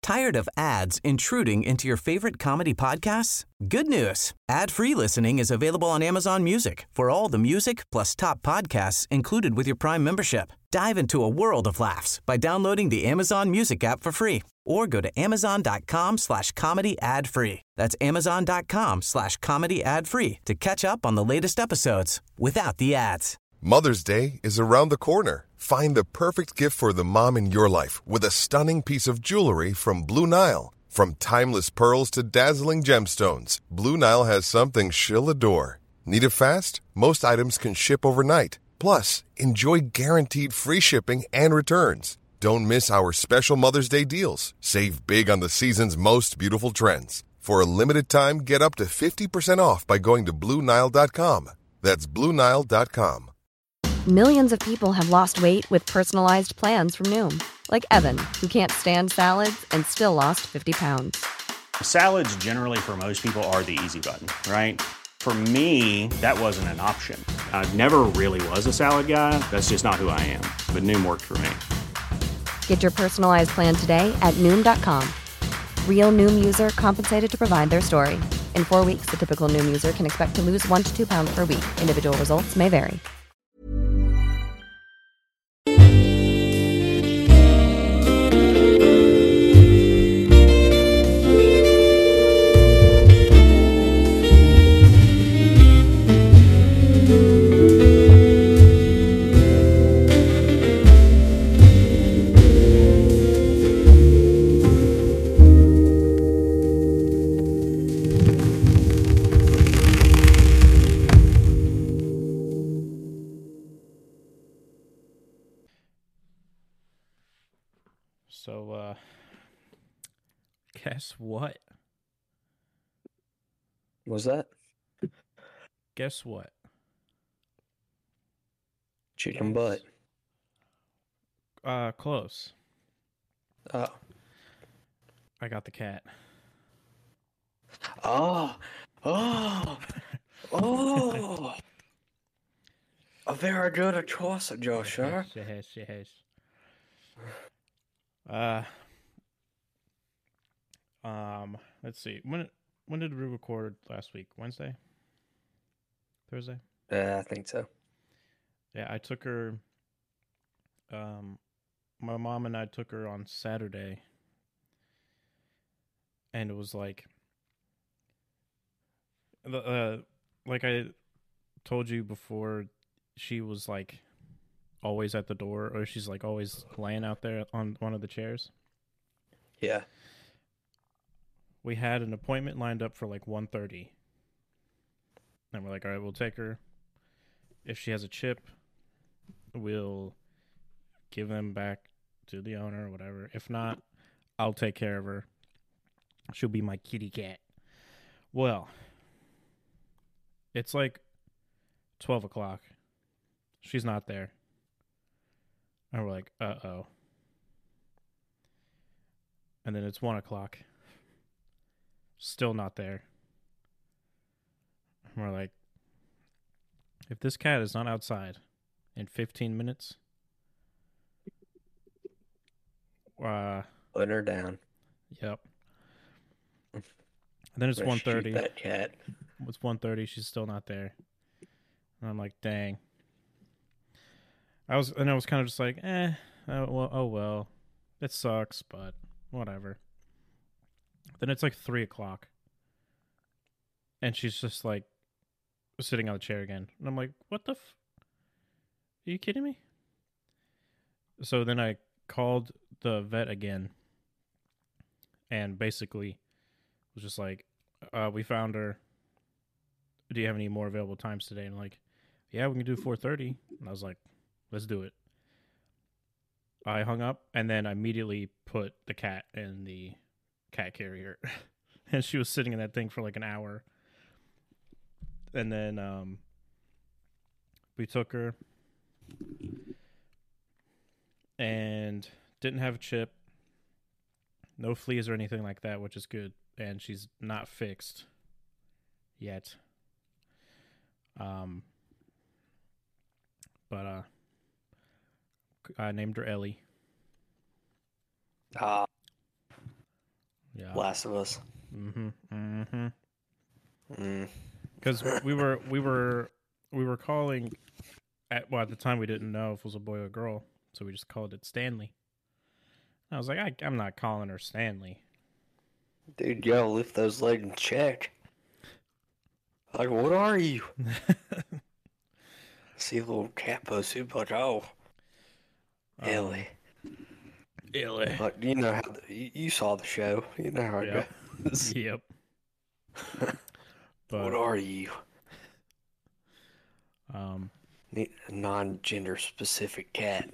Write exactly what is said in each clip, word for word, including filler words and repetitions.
Tired of ads intruding into your favorite comedy podcasts? Good news. Ad-free listening is available on Amazon Music for all the music plus top podcasts included with your Prime membership. Dive into a world of laughs by downloading the Amazon Music app for free or go to amazon.com slash comedy ad free. That's amazon.com slash comedy ad free to catch up on the latest episodes without the ads. Mother's Day is around the corner. Find the perfect gift for the mom in your life with a stunning piece of jewelry from Blue Nile. From timeless pearls to dazzling gemstones, Blue Nile has something she'll adore. Need it fast? Most items can ship overnight. Plus, enjoy guaranteed free shipping and returns. Don't miss our special Mother's Day deals. Save big on the season's most beautiful trends. For a limited time, get up to fifty percent off by going to Blue Nile dot com. That's Blue Nile dot com. Millions of people have lost weight with personalized plans from Noom. Like Evan, who can't stand salads and still lost fifty pounds. Salads generally for most people are the easy button, right? For me, that wasn't an option. I never really was a salad guy. That's just not who I am. But Noom worked for me. Get your personalized plan today at Noom dot com. Real Noom user compensated to provide their story. In four weeks, the typical Noom user can expect to lose one to two pounds per week. Individual results may vary. So, uh, guess what? Was that Guess what? chicken butt? Uh, close. Oh. I got the cat. Oh. Oh. Oh. A very good choice, Joshua. Yes, yes, yes. Uh, um, let's see. When when did we record last week? Wednesday? Thursday? Yeah, I think so. Yeah, I took her. Um, my mom and I took her on Saturday, and it was like, the uh, like I told you before, she was like always at the door, or she's like always laying out there on one of the chairs. Yeah. We had an appointment lined up for like one thirty. And we're like, all right, we'll take her. If she has a chip, we'll give them back to the owner or whatever. If not, I'll take care of her. She'll be my kitty cat. Well, it's like twelve o'clock. She's not there. And we're like, uh-oh. And then it's one o'clock. Still not there. And we're like, if this cat is not outside in fifteen minutes, uh, Put her down. Yep. And then it's one thirty. That cat. It's one thirty. She's still not there. And I'm like, dang. I was, and I was kind of just like, eh, oh well, oh well, it sucks, but whatever. Then it's like three o'clock, and she's just like sitting on the chair again, and I'm like, what the? F- Are you kidding me? So then I called the vet again, and basically was just like, uh, we found her. Do you have any more available times today? And I'm like, yeah, we can do four thirty. And I was like, let's do it. I hung up and then immediately put the cat in the cat carrier. And she was sitting in that thing for like an hour. And then um, we took her and didn't have a chip. No fleas or anything like that, which is good. And she's not fixed yet. Um, but uh, I named her Ellie. Ah. Yeah. Last of Us. Mm-hmm. Mm-hmm. Mm. Because we were we were we were calling at well at the time we didn't know if it was a boy or a girl, so we just called it Stanley. I was like, I, I'm not calling her Stanley. Dude, you gotta lift those legs and check. Like, what are you? See a little cat pussy, like, oh, Ellie. Ellie. Like, you know how the, you, you saw the show. You know how it Yep. goes. Yep. But What are you? um, Need a non-gender specific cat.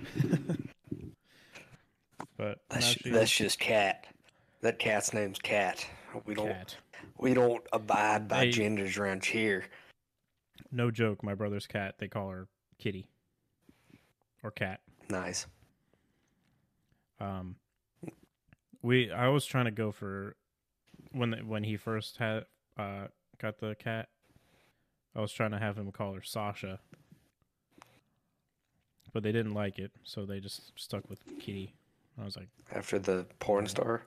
but That's now ju- she's that's just cat. That cat's name's Cat. We don't cat. we don't abide by Hey. genders around here. No joke. My brother's cat. They call her Kitty or Cat. Nice. Um, we I was trying to go for when when he first had uh got the cat. I was trying to have him call her Sasha, but they didn't like it, so they just stuck with Kitty. I was like, After the porn star.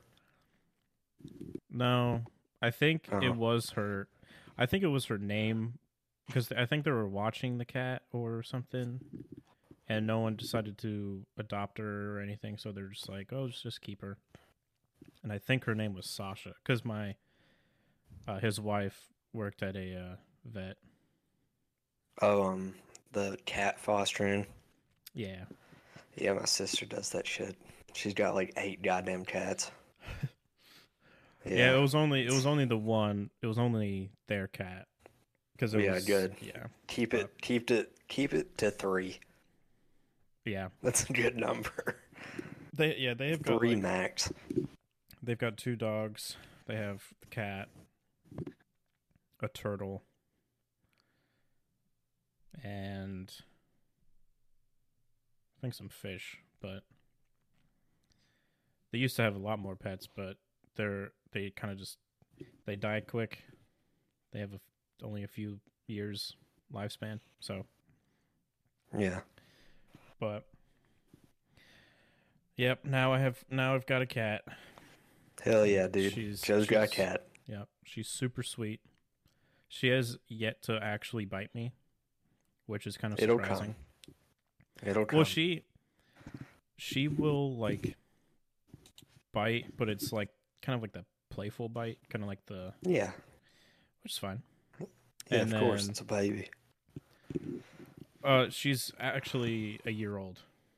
no, I think Oh. it was her. I think it was her name because I think they were watching the cat or something, and no one decided to adopt her or anything. So they're just like, oh, just just keep her. And I think her name was Sasha because my uh, his wife worked at a uh, vet. Oh, um, the cat fostering. Yeah, Yeah, my sister does that shit. She's got like eight goddamn cats. yeah. It was only it was only the one. It was only their cat because it Yeah, was good. Yeah, Keep it, keep it, keep it to three. yeah. That's a good number. They yeah they have got Three like, max. they've got two dogs. They have the cat, a turtle, and I think some fish. But they used to have a lot more pets, but they're they kind of just they die quick. They have a, only a few years lifespan. So, Yeah. but yep. Now I have now I've got a cat. Hell yeah, dude. She's- Joe's got a she's- cat. Yep, she's super sweet. She has yet to actually bite me, which is kind of It'll surprising. It'll come. Well, she she will like bite, but it's like kind of like the playful bite, kind of like the Yeah. which is fine. Yeah, And of course. then- It's a baby. Uh, she's actually a year old,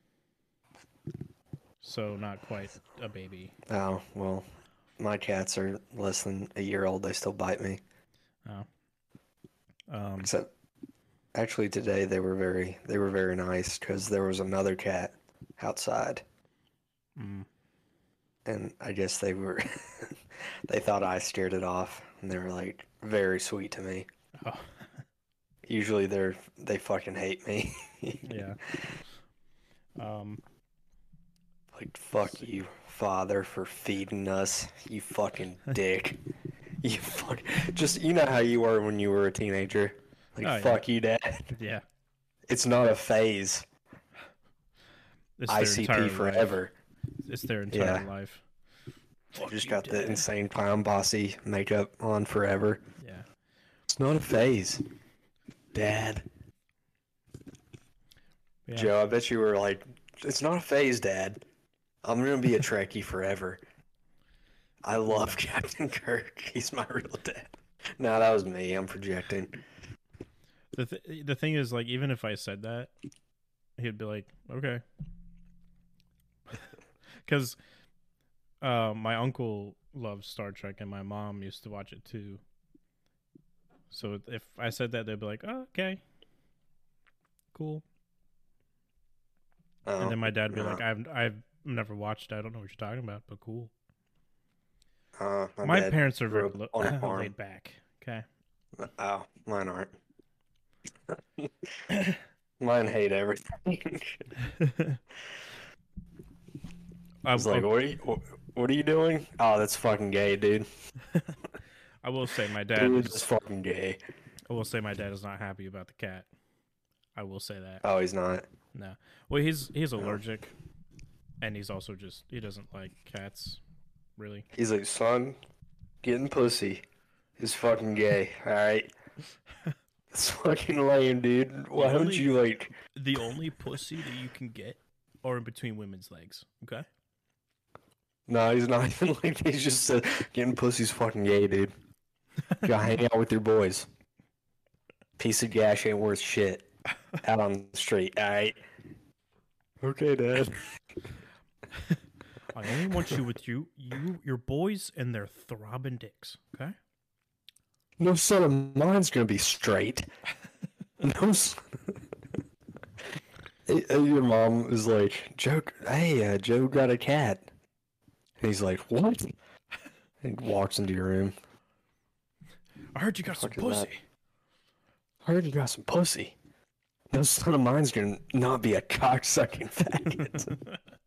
so not quite a baby. Oh, well, my cats are less than a year old. They still bite me. Oh, um, Except, actually, today they were very, they were very nice because there was another cat outside, mm, and I guess they were, they thought I scared it off, and they were like very sweet to me. oh, Usually they're, they fucking hate me. yeah. Um, Like, fuck you, father, for feeding us, you fucking dick. You fuck, just, you know how you were when you were a teenager. Like, Oh, yeah. fuck you, dad. yeah. It's not a phase. It's their I C P entire life. forever. It's their entire Yeah. life. You just got the insane clown bossy makeup on forever. Yeah. It's not a phase. Dad. Yeah. Joe, I bet you were like, it's not a phase, Dad. I'm going to be a Trekkie forever. I love Captain Kirk. He's my real dad. No, that was me. I'm projecting. The th- the thing is, like, even if I said that, he'd be like, okay. Because uh, my uncle loves Star Trek, and my mom used to watch it too. So if I said that, they'd be like, oh, okay. Cool. Oh, And then my dad would be no. like, I've, I've never watched it. I don't know what you're talking about, but cool. Uh, my My dad parents are grew very up lo- on a farm. laid back. Okay. Oh, mine aren't. Mine hate everything. I was like, what are you, what, what are you doing? Oh, that's fucking gay, dude. I will say my dad Dude, is, it's fucking gay. I will say my dad is not happy about the cat. I will say that. Oh, he's not. No. Well, he's he's allergic, and he's also just he doesn't like cats. really. He's like, son, getting pussy is fucking gay. All right. It's fucking lame, dude. Why don't only- you like? The only pussy that you can get are in between women's legs. Okay. No, he's not even like. He's just said getting pussy's fucking gay, dude. You gotta hang out with your boys. Piece of gash ain't worth shit. Out on the street, all right. Okay, Dad. I only want you with you, you, your boys, and their throbbing dicks. Okay. No son of mine's gonna be straight. No. Son... Your mom is like, Joe. Hey, uh, Joe got a cat. And he's like, what? And he walks into your room. I heard you got some Fuck is that? pussy. I heard you got some pussy. No son of mine's gonna not be a cocksucking faggot.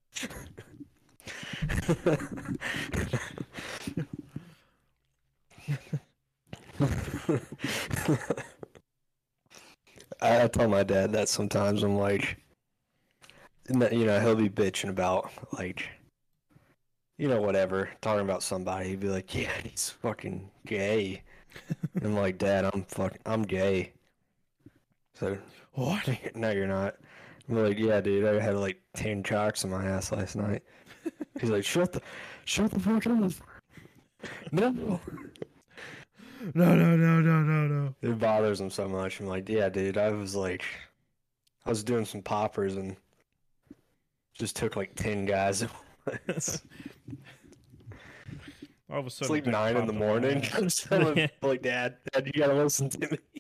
I, I tell my dad that sometimes. I'm like, you know, he'll be bitching about, like, you know, whatever, talking about somebody. He'd be like, yeah, he's fucking gay. I'm like, Dad, I'm fucking, I'm gay. So, What? no, you're not. I'm like, yeah, dude, I had like ten cocks in my ass last night. He's like, shut the, shut the fuck up. No. No, no, no, no, no, no. It bothers him so much. I'm like, yeah, dude, I was like, I was doing some poppers and just took like ten guys at once. All of a It's sudden, like dick nine in the popped up my morning. ass. I'm just like, like, Dad, Dad, you gotta listen to me.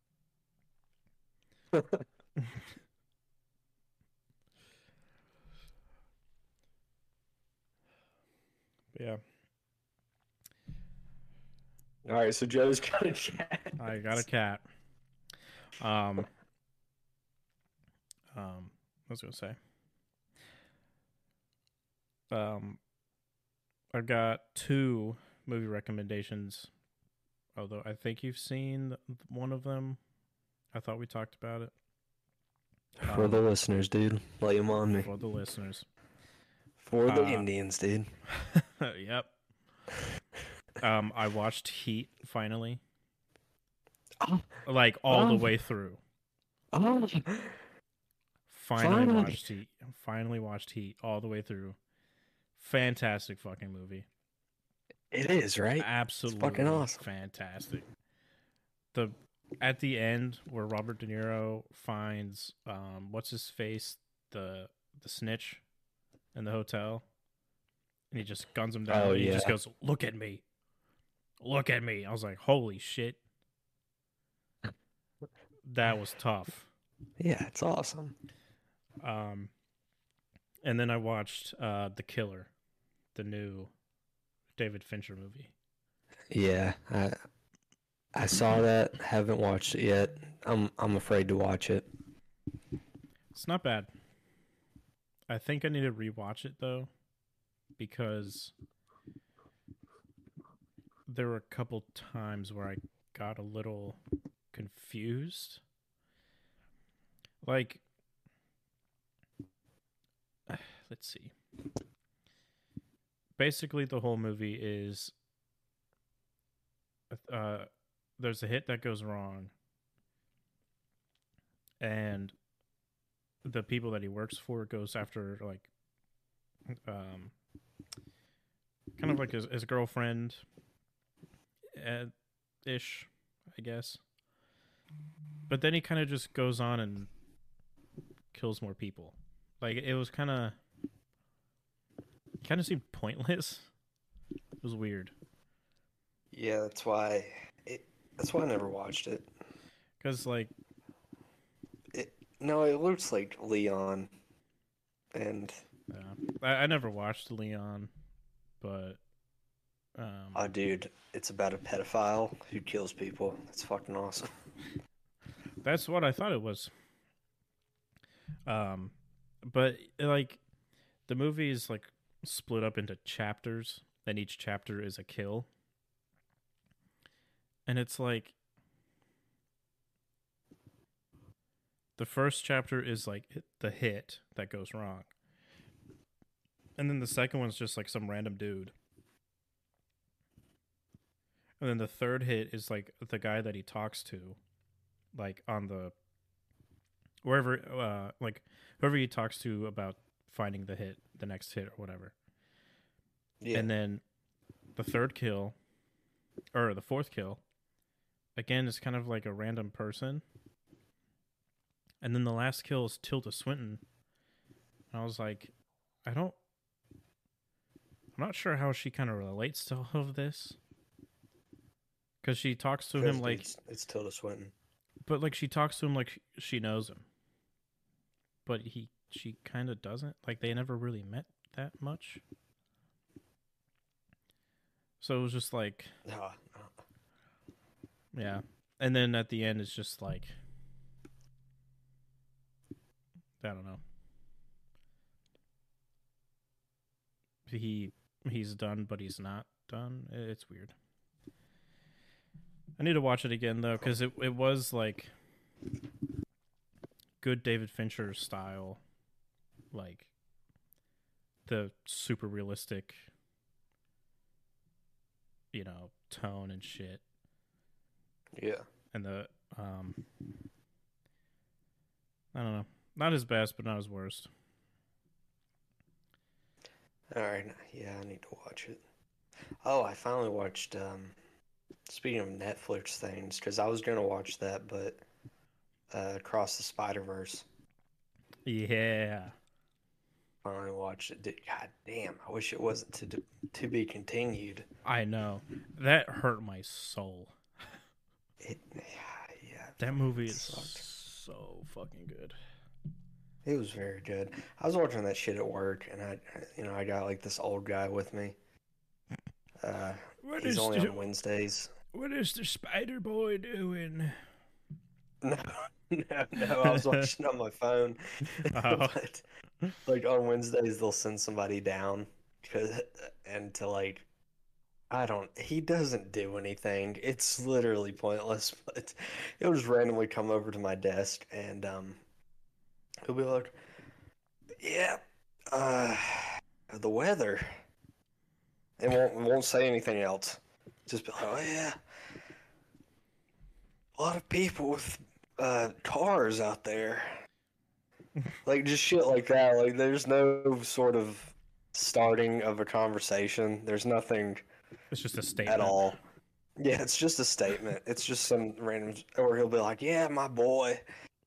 Yeah, All right, so Joe's got a cat. I got a cat. Um, um, what was I gonna say? Um, I've got two movie recommendations. Although I think you've seen one of them. I thought we talked about it. For Um, the listeners, dude, lay him on me. For the listeners. For the uh, Indians, dude. Yep. Um, I watched Heat finally. Oh. Like all the Oh. way through. Oh, Finally Finally. watched Heat. Finally watched Heat all the way through. Fantastic fucking movie. it is, right? Absolutely fucking awesome. fantastic. The at the end where Robert De Niro finds um what's his face, the the snitch in the hotel, and he just guns him down. Oh, and he just yeah. goes, "Look at me. Look at me." I was like, "Holy shit." That was tough. Yeah, it's awesome. Um and then I watched uh The Killer, the new David Fincher movie. Yeah, I I saw that. Haven't watched it yet. I'm I'm afraid to watch it. It's not bad. I think I need to rewatch it though, because there were a couple times where I got a little confused. Like, let's see. Basically, the whole movie is uh, there's a hit that goes wrong, and the people that he works for goes after, like, um, kind of like his, his girlfriend, uh, ish, I guess. But then he kind of just goes on and kills more people. Like, it was kind of, kind of seemed pointless. It was weird. Yeah, that's why it. That's why I never watched it. Because, like, It no, it looks like Leon, and uh, I, I never watched Leon, but um, oh, dude, it's about a pedophile who kills people. It's fucking awesome. that's what I thought it was. Um, but like, the movie is like split up into chapters, and each chapter is a kill, and it's like the first chapter is like the hit that goes wrong, and then the second one's just like some random dude, And then the third hit is like the guy that he talks to, like on the wherever, uh, like whoever he talks to about finding the hit, the next hit or whatever. Yeah. And then the third kill, or the fourth kill, again is kind of like a random person. And then the last kill is Tilda Swinton. And I was like, I don't, I'm not sure how she kind of relates to all of this. Because she talks to him like... It's, it's Tilda Swinton. But like she talks to him like she knows him. But he, she kind of doesn't. Like they never really met that much. So it was just like... No, no. Yeah. And then at the end it's just like... I don't know. He he's done, but he's not done. It's weird. I need to watch it again though, because it it was like good David Fincher style, like the super realistic, you know, tone and shit. Yeah. And the um, I don't know, not his best, but not his worst. All right, yeah, I need to watch it. Oh, I finally watched. Um, speaking of Netflix things, because I was gonna watch that, but uh, Across the Spider-Verse. Yeah. Finally watched it. Dude, God damn, I wish it wasn't to to be continued. I know. That hurt my soul. It, yeah, yeah. That movie is sucked. so fucking good. It was very good. I was watching that shit at work, and I, you know, I got like this old guy with me. Uh, What he's is only the- on Wednesdays. What is the Spider Boy doing? No, no, no. I was watching on my phone. Oh. But like on Wednesdays, they'll send somebody down, cause, and to like, I don't. He doesn't do anything. It's literally pointless. But he'll just randomly come over to my desk, and um, he'll be like, "Yeah, uh, the weather," and won't won't say anything else. Just be like, "Oh yeah, a lot of people with uh, cars out there." Like, just shit like that. Like, there's no sort of starting of a conversation. There's nothing It's just a statement. at all. Yeah, it's just a statement. It's just some random, or he'll be like, "Yeah, my boy."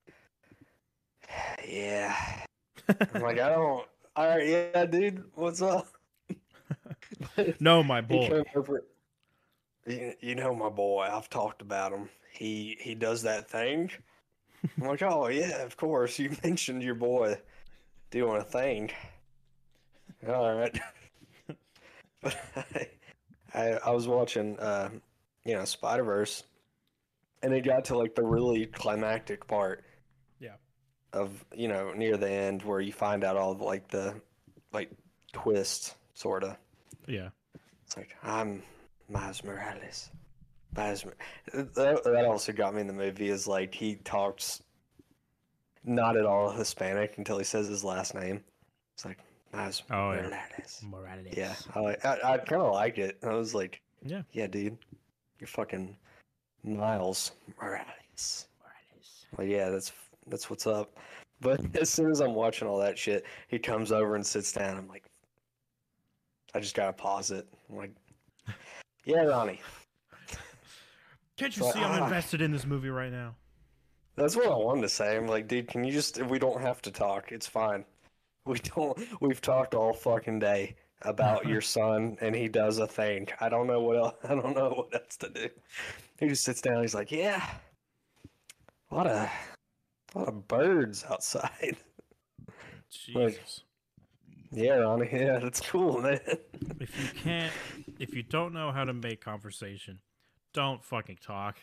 Yeah. I'm like, I don't. All right, yeah, dude, what's up? No, my He boy. came over. You, you know my boy. I've talked about him. He he does that thing. I'm like, oh yeah, of course. You mentioned your boy doing a thing. All right. But I, I I was watching uh you know Spider-Verse, and it got to like the really climactic part. Yeah. Of you know near the end where you find out all the, like the like twist sorta. Yeah. It's like, I'm Miles Morales. Miles Mor- that, that also got me in the movie is like he talks not at all Hispanic until he says his last name. It's like, Miles Oh, yeah. Morales. Morales. Yeah, I, like- I, I kind of like it. I was like, Yeah. yeah, dude, you're fucking Miles Morales. Morales. Well, yeah, that's that's what's up. But as soon as I'm watching all that shit, he comes over and sits down. I'm like, I just gotta pause it. I'm like, yeah, Ronnie. Can't you So, see I'm ah. invested in this movie right now? That's what I wanted to say. I'm like, dude, can you just? We don't have to talk. It's fine. We don't. We've talked all fucking day about your son, and he does a thing. I don't know what else. I don't know what else to do. He just sits down. He's like, yeah, a lot of, a lot of birds outside. Jesus. Yeah, Ronnie. Yeah, that's cool, man. If you can't, if you don't know how to make conversation, don't fucking talk.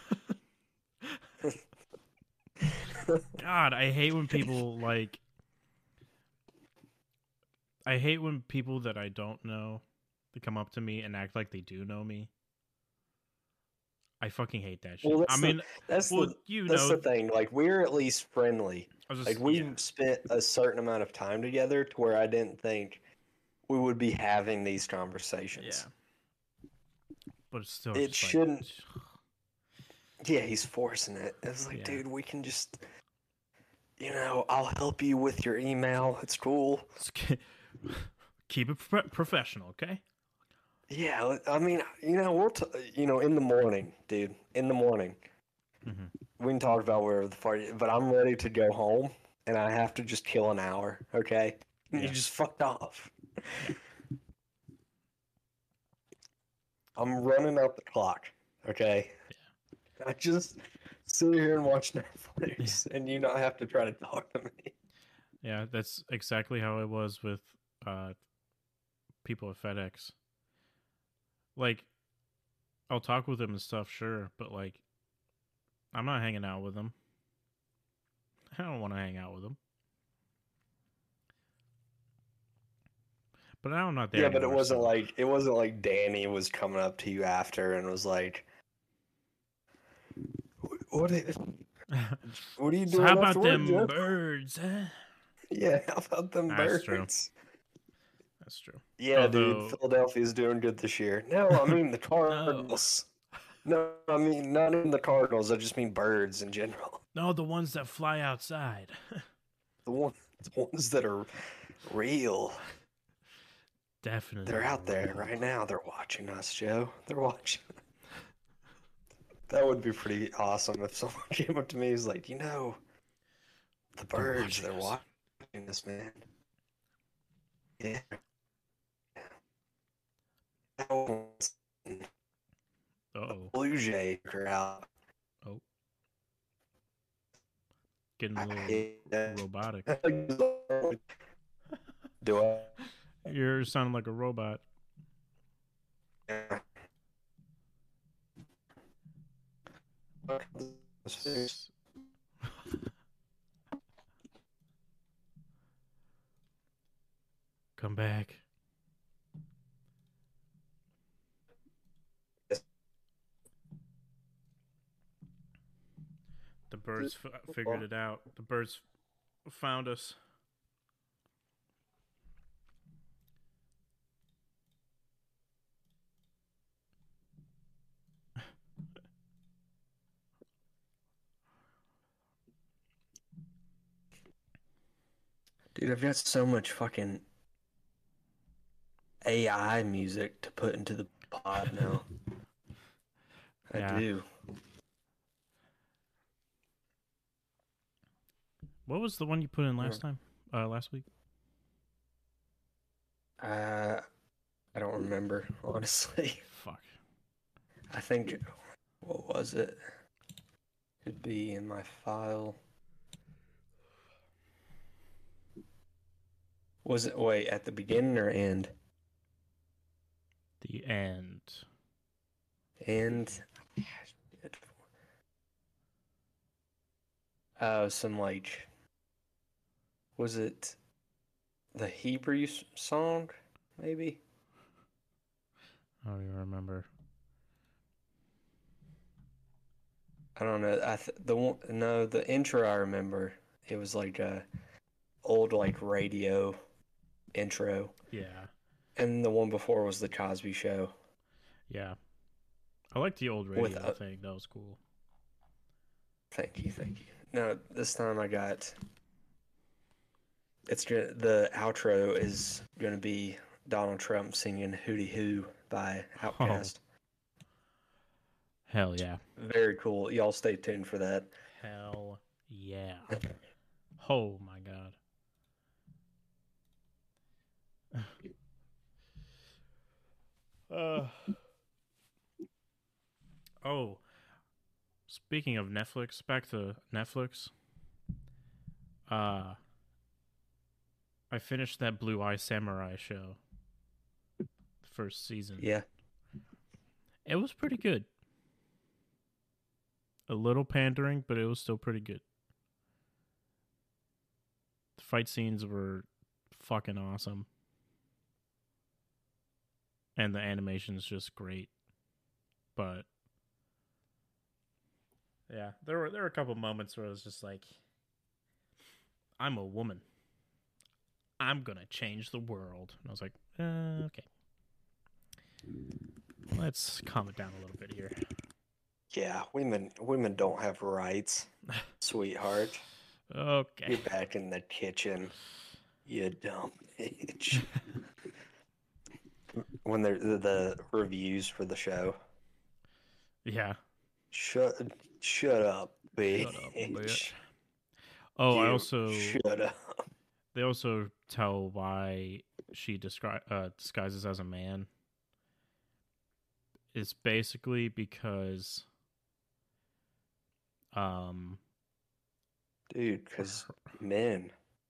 God, I hate when people like. I hate when people that I don't know they come up to me and act like they do know me. I fucking hate that shit. Well, that's I the- mean, That's well, the you that's know, the thing. Like, we're at least friendly. I was just, Like, we've yeah. spent a certain amount of time together to where I didn't think we would be having these conversations. Yeah. but it's still. It just shouldn't. Like... Yeah, he's forcing it. It's like, Yeah. dude, we can just, you know, I'll help you with your email. It's cool. Keep it pro- professional, okay? Yeah, I mean, you know, we'll, t- you know, in the morning, dude, in the morning, mm-hmm. we can talk about wherever the party is, but I'm ready to go home, and I have to just kill an hour, okay? And Yeah. you just fucked off. I'm running out the clock, okay? Yeah. I just sit here and watch Netflix, yeah. and you not have to try to talk to me. Yeah, that's exactly how it was with uh, people at FedEx. Like, I'll talk with them and stuff, sure, but, like, I'm not hanging out with them. I don't want to hang out with them. But I'm not there. Yeah, anymore, but it wasn't so. like it wasn't like Danny was coming up to you after and was like, "What? Is, what are you doing?" So how about afterward, them Jeff? birds? Huh? Yeah, how about them That's birds? True. That's true. Yeah, Although... dude, Philadelphia's doing good this year. No, I mean the Cardinals. no. no, I mean not in the Cardinals. I just mean birds in general. No, the ones that fly outside. the one, the ones that are real. Definitely. They're out there right now. They're watching us, Joe. They're watching. That would be pretty awesome if someone came up to me and was like, you know, the birds, they're watching, they're watching us, man. Yeah. Uh-oh. Blue Jay are out. Oh. Getting a little yeah. robotic. Do I? You're sounding like a robot. Yeah. Come back. The birds f- figured it out. The birds f- found us. Dude, I've got so much fucking A I music to put into the pod now. I yeah. do. What was the one you put in last time? Uh, last week? Uh, I don't remember, honestly. Fuck. I think, what was it? Could be in my file. Was it, wait, at the beginning or end? The end. And, uh, some like, was it the Hebrew song, maybe? I don't even remember. I don't know. I th- the one, no, the intro I remember. It was like a old like radio intro. Yeah. And the one before was the Cosby Show. Yeah. I like the old radio With, uh, thing. That was cool. Thank you, thank you. No, this time I got. It's gonna, the outro is gonna be Donald Trump singing "Hootie Hoo" by Outkast. Oh. Hell yeah. Very cool. Y'all stay tuned for that. Hell yeah. Oh my god. Uh. Oh. Speaking of Netflix, back to Netflix. Uh I finished that Blue Eye Samurai show. The first season. Yeah. It was pretty good. A little pandering, but it was still pretty good. The fight scenes were fucking awesome. And the animation's just great. But yeah, there were there were a couple moments where I was just like, I'm a woman. I'm gonna change the world. And I was like, uh, okay. let's calm it down a little bit here. Yeah, women women don't have rights, sweetheart. Okay. You're back in the kitchen, you dumb bitch. When they're the, the reviews for the show. Yeah. Shut shut up, bitch. Shut up, bitch. Oh, I You also shut up. they also tell why she descri- uh, disguises as a man. It's basically because um Dude, because men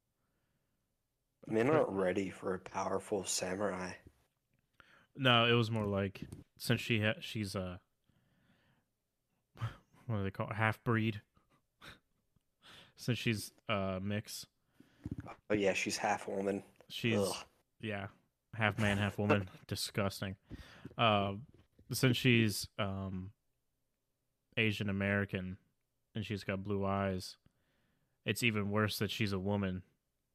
men aren't ready for a powerful samurai. no, it was more like since she ha- she's a what do they call it? Half breed. Since she's uh mix, Oh yeah, she's half woman. she's Ugh. yeah, half man, half woman. Disgusting. Uh, since she's um Asian American and she's got blue eyes, it's even worse that she's a woman.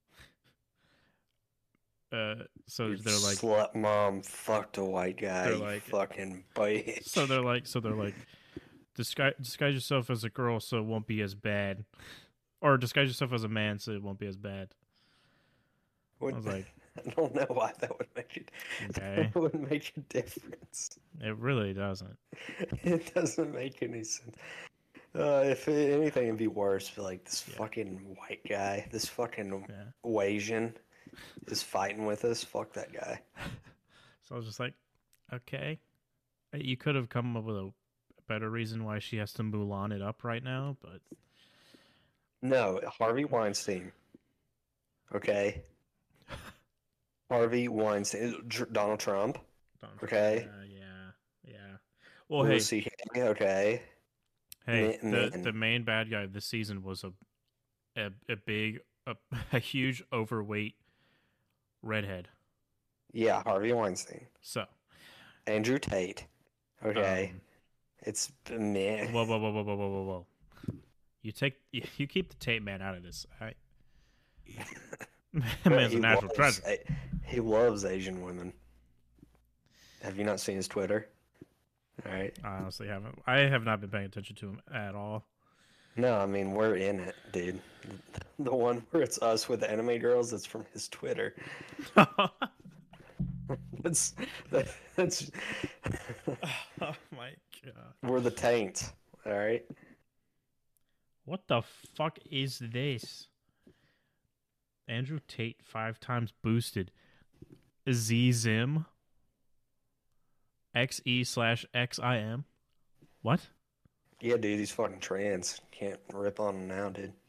Uh, so Your they're like, slut mom fucked a white guy. They're You like- fucking bitch. so they're like, so they're like, disguise disguise yourself as a girl so it won't be as bad, or disguise yourself as a man so it won't be as bad. What- I was like, I don't know why that would make it. Okay. That would make a difference. it really doesn't. It doesn't make any sense. Uh, if it, anything, it'd be worse. But like this Yeah. fucking white guy, this fucking Yeah. Asian, is fighting with us. Fuck that guy. So I was just like, okay, you could have come up with a better reason why she has to Mulan it up right now, but No, Harvey Weinstein. Okay. Harvey Weinstein, Dr- Donald Trump. Donald Okay. Trump, yeah, yeah, yeah. Well, hey, Lucy Hay, okay. hey, Ma- the man. the main bad guy this season was a a, a big, a, a huge, overweight redhead. Yeah, Harvey Weinstein. So, Andrew Tate. Okay. um, It's man. whoa, whoa, whoa, whoa, whoa, whoa, whoa, whoa. You take you, you keep the Tate man out of this. All right. Man's He a natural loves treasure. A- he loves Asian women. Have you not seen his Twitter? All right. I honestly haven't. I have not been paying attention to him at all. No, I mean we're in it, dude. The one where it's us with the anime girls. That's from his Twitter. That's that, that's Oh my god. we're the taint. All right. What the fuck is this? Andrew Tate five times boosted. Z Zim. X E slash X I M. What? Yeah, dude. He's fucking trans. Can't rip on him now, dude.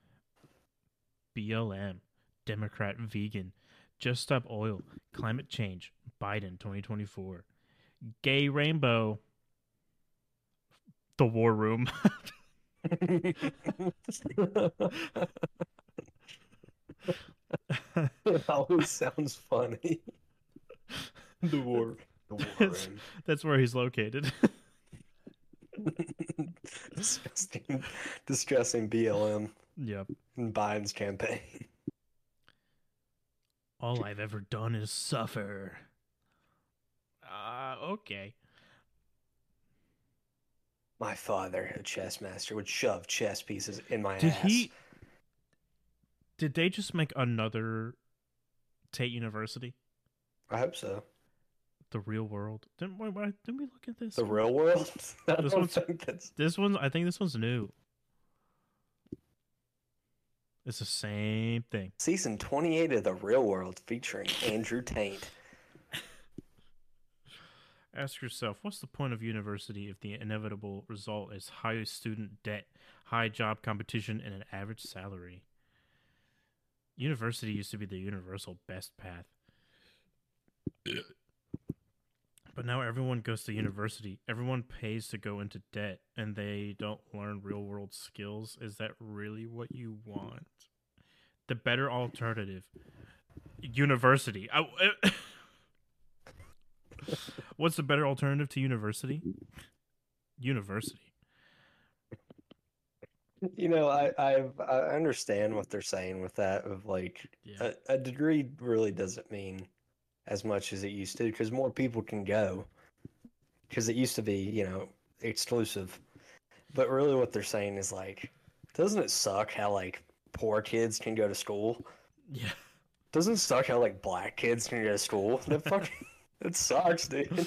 B L M. Democrat vegan. Just Stop Oil. Climate change. Biden twenty twenty-four. Gay rainbow. The War Room. It always sounds funny. The war. The war That's- room. That's where he's located. disgusting, disgusting B L M Yep. in Biden's campaign. All I've ever done is suffer. Uh, okay. My father, a chess master, would shove chess pieces in my Did ass. he? Did they just make another Tate University? I hope so. The Real World? Didn't why, why didn't we look at this? The real world? I This don't one's- think that's. This one's. I think this one's new. It's the same thing. Season twenty-eight of The Real World featuring Andrew Tate. Ask yourself, what's the point of university if the inevitable result is high student debt, high job competition, and an average salary? University used to be the universal best path. But now everyone goes to university. Everyone pays to go into debt, and they don't learn real-world skills. Is that really what you want? The better alternative, university. I, what's the better alternative to university? University. You know, I I've, I understand what they're saying with that. Of like, Yeah. a, a degree really doesn't mean as much as it used to because more people can go. because it used to be, you know, exclusive. But really what they're saying is like, doesn't it suck how like poor kids can go to school? Yeah. Doesn't it suck how like black kids can go to school? That fucking it sucks, dude.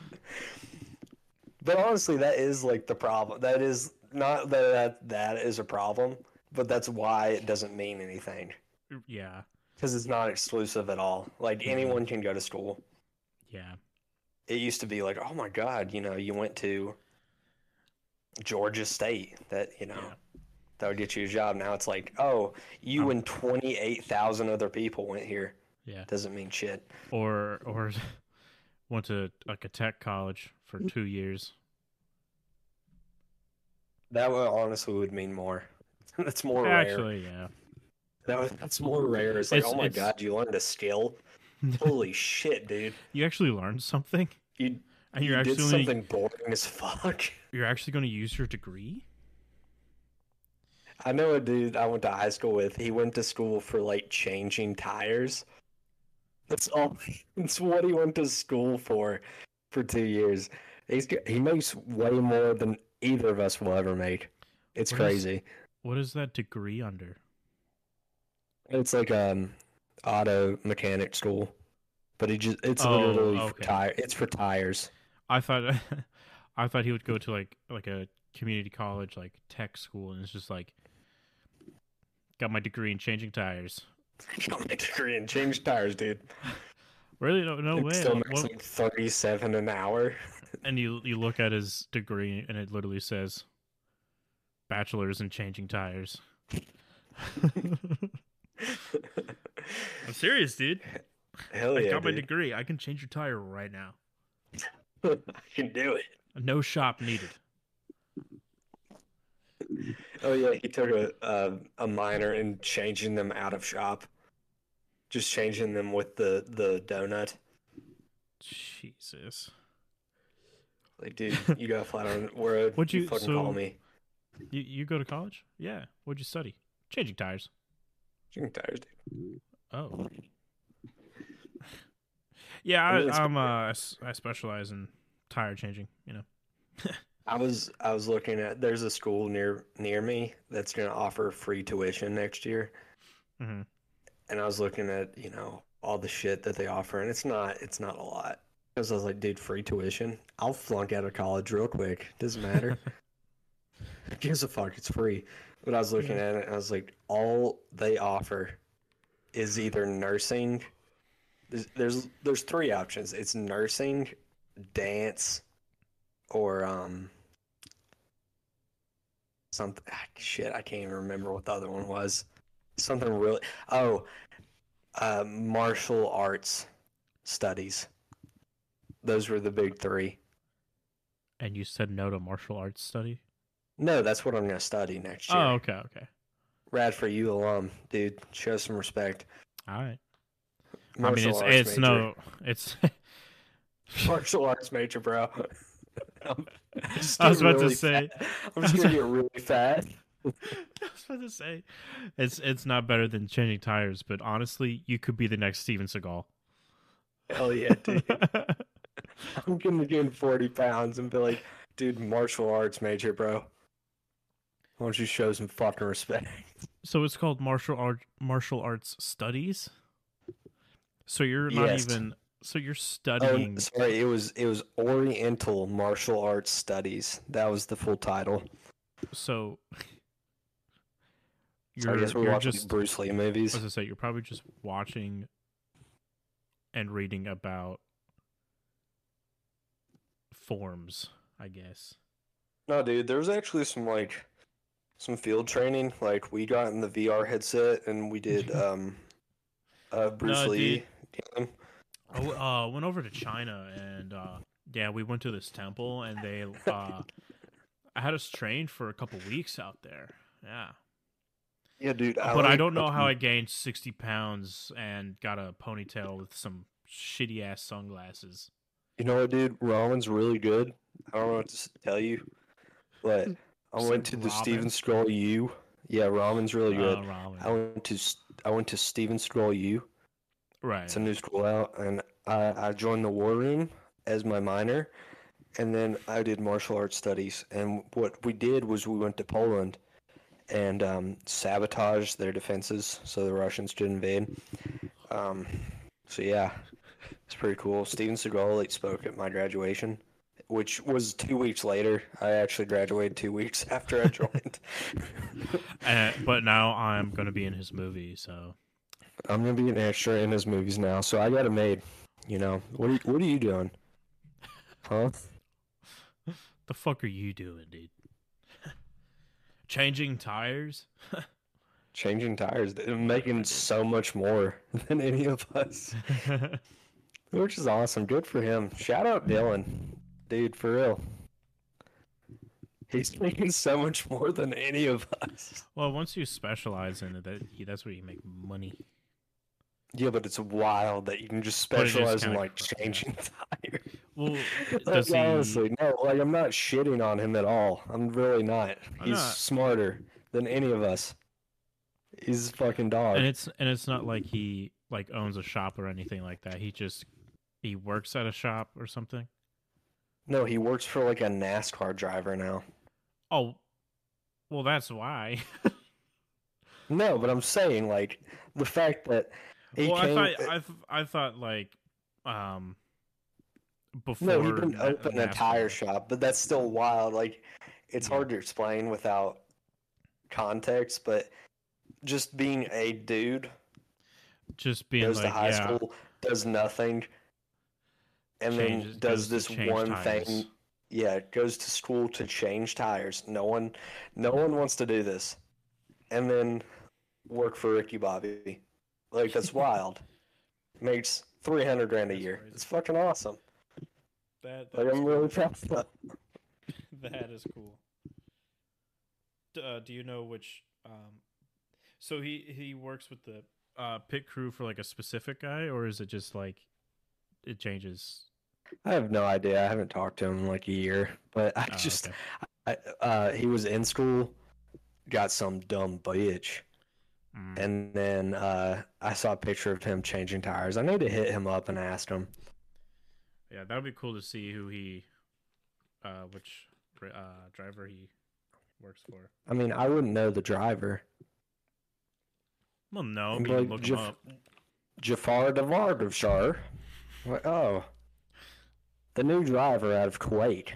But honestly, that is like the problem. That is not that that, that is a problem, but that's why it doesn't mean anything. Yeah. Because it's not exclusive at all. Like mm-hmm. anyone can go to school. Yeah. It used to be like, oh my God, you know, you went to Georgia State. That, you know, yeah. that would get you a job. Now it's like, oh, you um, and twenty-eight thousand other people went here. Yeah. Doesn't mean shit. Or, or went to like a tech college for two years. That would honestly would mean more. That's more Actually, rare. yeah. That was, that's more rare. It's like, it's, oh my it's... God, you learned a skill? Holy shit, dude. You actually learned something? You, and you're you actually did something boring as fuck. You're actually going to use your degree? I know a dude I went to high school with. He went to school for, like, changing tires. That's all. That's what he went to school for for two years. He's, he makes way more than either of us will ever make. It's what crazy. Is, what is that degree under? It's like um auto mechanic school, but he just it's oh, literally okay. for tire. It's for tires. I thought I thought he would go to like like a community college, like tech school, and it's just like got my degree in changing tires. Got my degree in changing tires, dude. Really? No, no it way. Still makes like thirty-seven an hour. And you you look at his degree, and it literally says bachelor's in changing tires. I'm serious, dude. Hell I yeah, got my dude. degree. I can change your tire right now. I can do it. No shop needed. Oh yeah, he took a uh, a minor in changing them out of shop, just changing them with the the donut. Jesus. Like, dude, you got flat on the road. Would you, you fucking so, call me? You you go to college? Yeah. What'd you study? Changing tires. Changing tires, dude. Oh. Yeah, I, I'm. Uh, I specialize in tire changing. You know. I was I was looking at. There's a school near near me that's gonna offer free tuition next year, mm-hmm. and I was looking at you know all the shit that they offer, and it's not it's not a lot. Because I was like, dude, free tuition. I'll flunk out of college real quick. Doesn't matter. Who gives a fuck? It's free. But I was looking at it, and I was like, all they offer is either nursing. There's there's, there's three options. It's nursing, dance, or um something. Ah, shit, I can't even remember what the other one was. Something really. Oh, uh, martial arts studies. Those were the big three. And you said no to martial arts study? No, that's what I'm going to study next year. Oh, okay, okay. Rad for you, alum, dude. Show some respect. All right. Martial I mean, it's arts it's major. no, it's martial arts major, bro. I'm I was about really to say, fat. I'm just going to get really fat. I was about to say, it's it's not better than changing tires, but honestly, you could be the next Steven Seagal. Hell yeah, dude. I'm going to gain forty pounds and be like, dude, martial arts major, bro. Why don't you show some fucking respect? So it's called martial art, martial arts studies. So you're not yes. even. So you're studying. Oh, sorry, it was it was Oriental Martial Arts Studies. That was the full title. So. You're, so I guess we're you're watching just, Bruce Lee movies. As I say, you're probably just watching and reading about forms, I guess. No, dude, there was actually some like some field training. Like we got in the V R headset and we did um uh Bruce no, Lee. Dude, I uh, went over to China and uh, yeah, we went to this temple and they uh, I had us trained for a couple weeks out there. Yeah. Yeah, dude. I but like, I don't know how I gained sixty pounds and got a ponytail with some shitty ass sunglasses. You know what, dude? Ramen's really good. I don't know what to tell you, but I Some went to the ramen? Steven Scroll U. Yeah, ramen's really good. Uh, ramen. I went to I went to Steven Scroll U. Right. It's a new school out, and I, I joined the War Room as my minor, and then I did martial arts studies. And what we did was we went to Poland and um, sabotaged their defenses so the Russians didn't invade. Um, so yeah, it's pretty cool. Steven Seagal like, spoke at my graduation, which was two weeks later. I actually graduated two weeks after I joined. uh, but now I'm going to be in his movie, so... I'm going to be an extra in his movies now, so I got it made. You know, what are you, what are you doing? Huh? The fuck are you doing, dude? Changing tires? Changing tires. They're making so much more than any of us. Which is awesome. Good for him. Shout out Dylan. Dude, for real. He's making so much more than any of us. Well, once you specialize in it, that, that's where you make money. Yeah, but it's wild that you can just But it is specialize in kinda like cr- changing tires. Well, Like, does he... honestly, no, like I'm not shitting on him at all. I'm really not. I'm He's not. smarter than any of us. He's a fucking dog. And it's and it's not like he like owns a shop or anything like that. He just he works at a shop or something. No, he works for like a NASCAR driver now. Oh, well, that's why. No, but I'm saying like the fact that he well, came. I thought I, th- I thought like um before. No, he didn't Na- open a NASCAR. tire shop, but that's still wild. Like, it's hard to explain without context, but just being a dude, Just being goes like to high yeah, school, does nothing, and Changes- then goes does to this change one tires. thing. Yeah, goes to school to change tires. No one, no one wants to do this, and then work for Ricky Bobby. Like, that's wild. Makes three hundred grand a That's year. crazy. It's fucking awesome. that Like, that's I'm really proud of that. that is cool. D- Uh, do you know which? Um, so he he works with the uh, pit crew for like a specific guy, or is it just like it changes? I have no idea. I haven't talked to him in like a year, but I Oh, just, okay. I, uh, he was in school, got some dumb bitch, Mm. and then uh, I saw a picture of him changing tires. I need to hit him up and ask him. Yeah, that would be cool to see who he, uh, which uh, driver he works for. I mean, I wouldn't know the driver. Well, no, I'd but be you like, can look Jaf- him up. Jafar Davardavshar. Like, oh, the new driver out of Kuwait.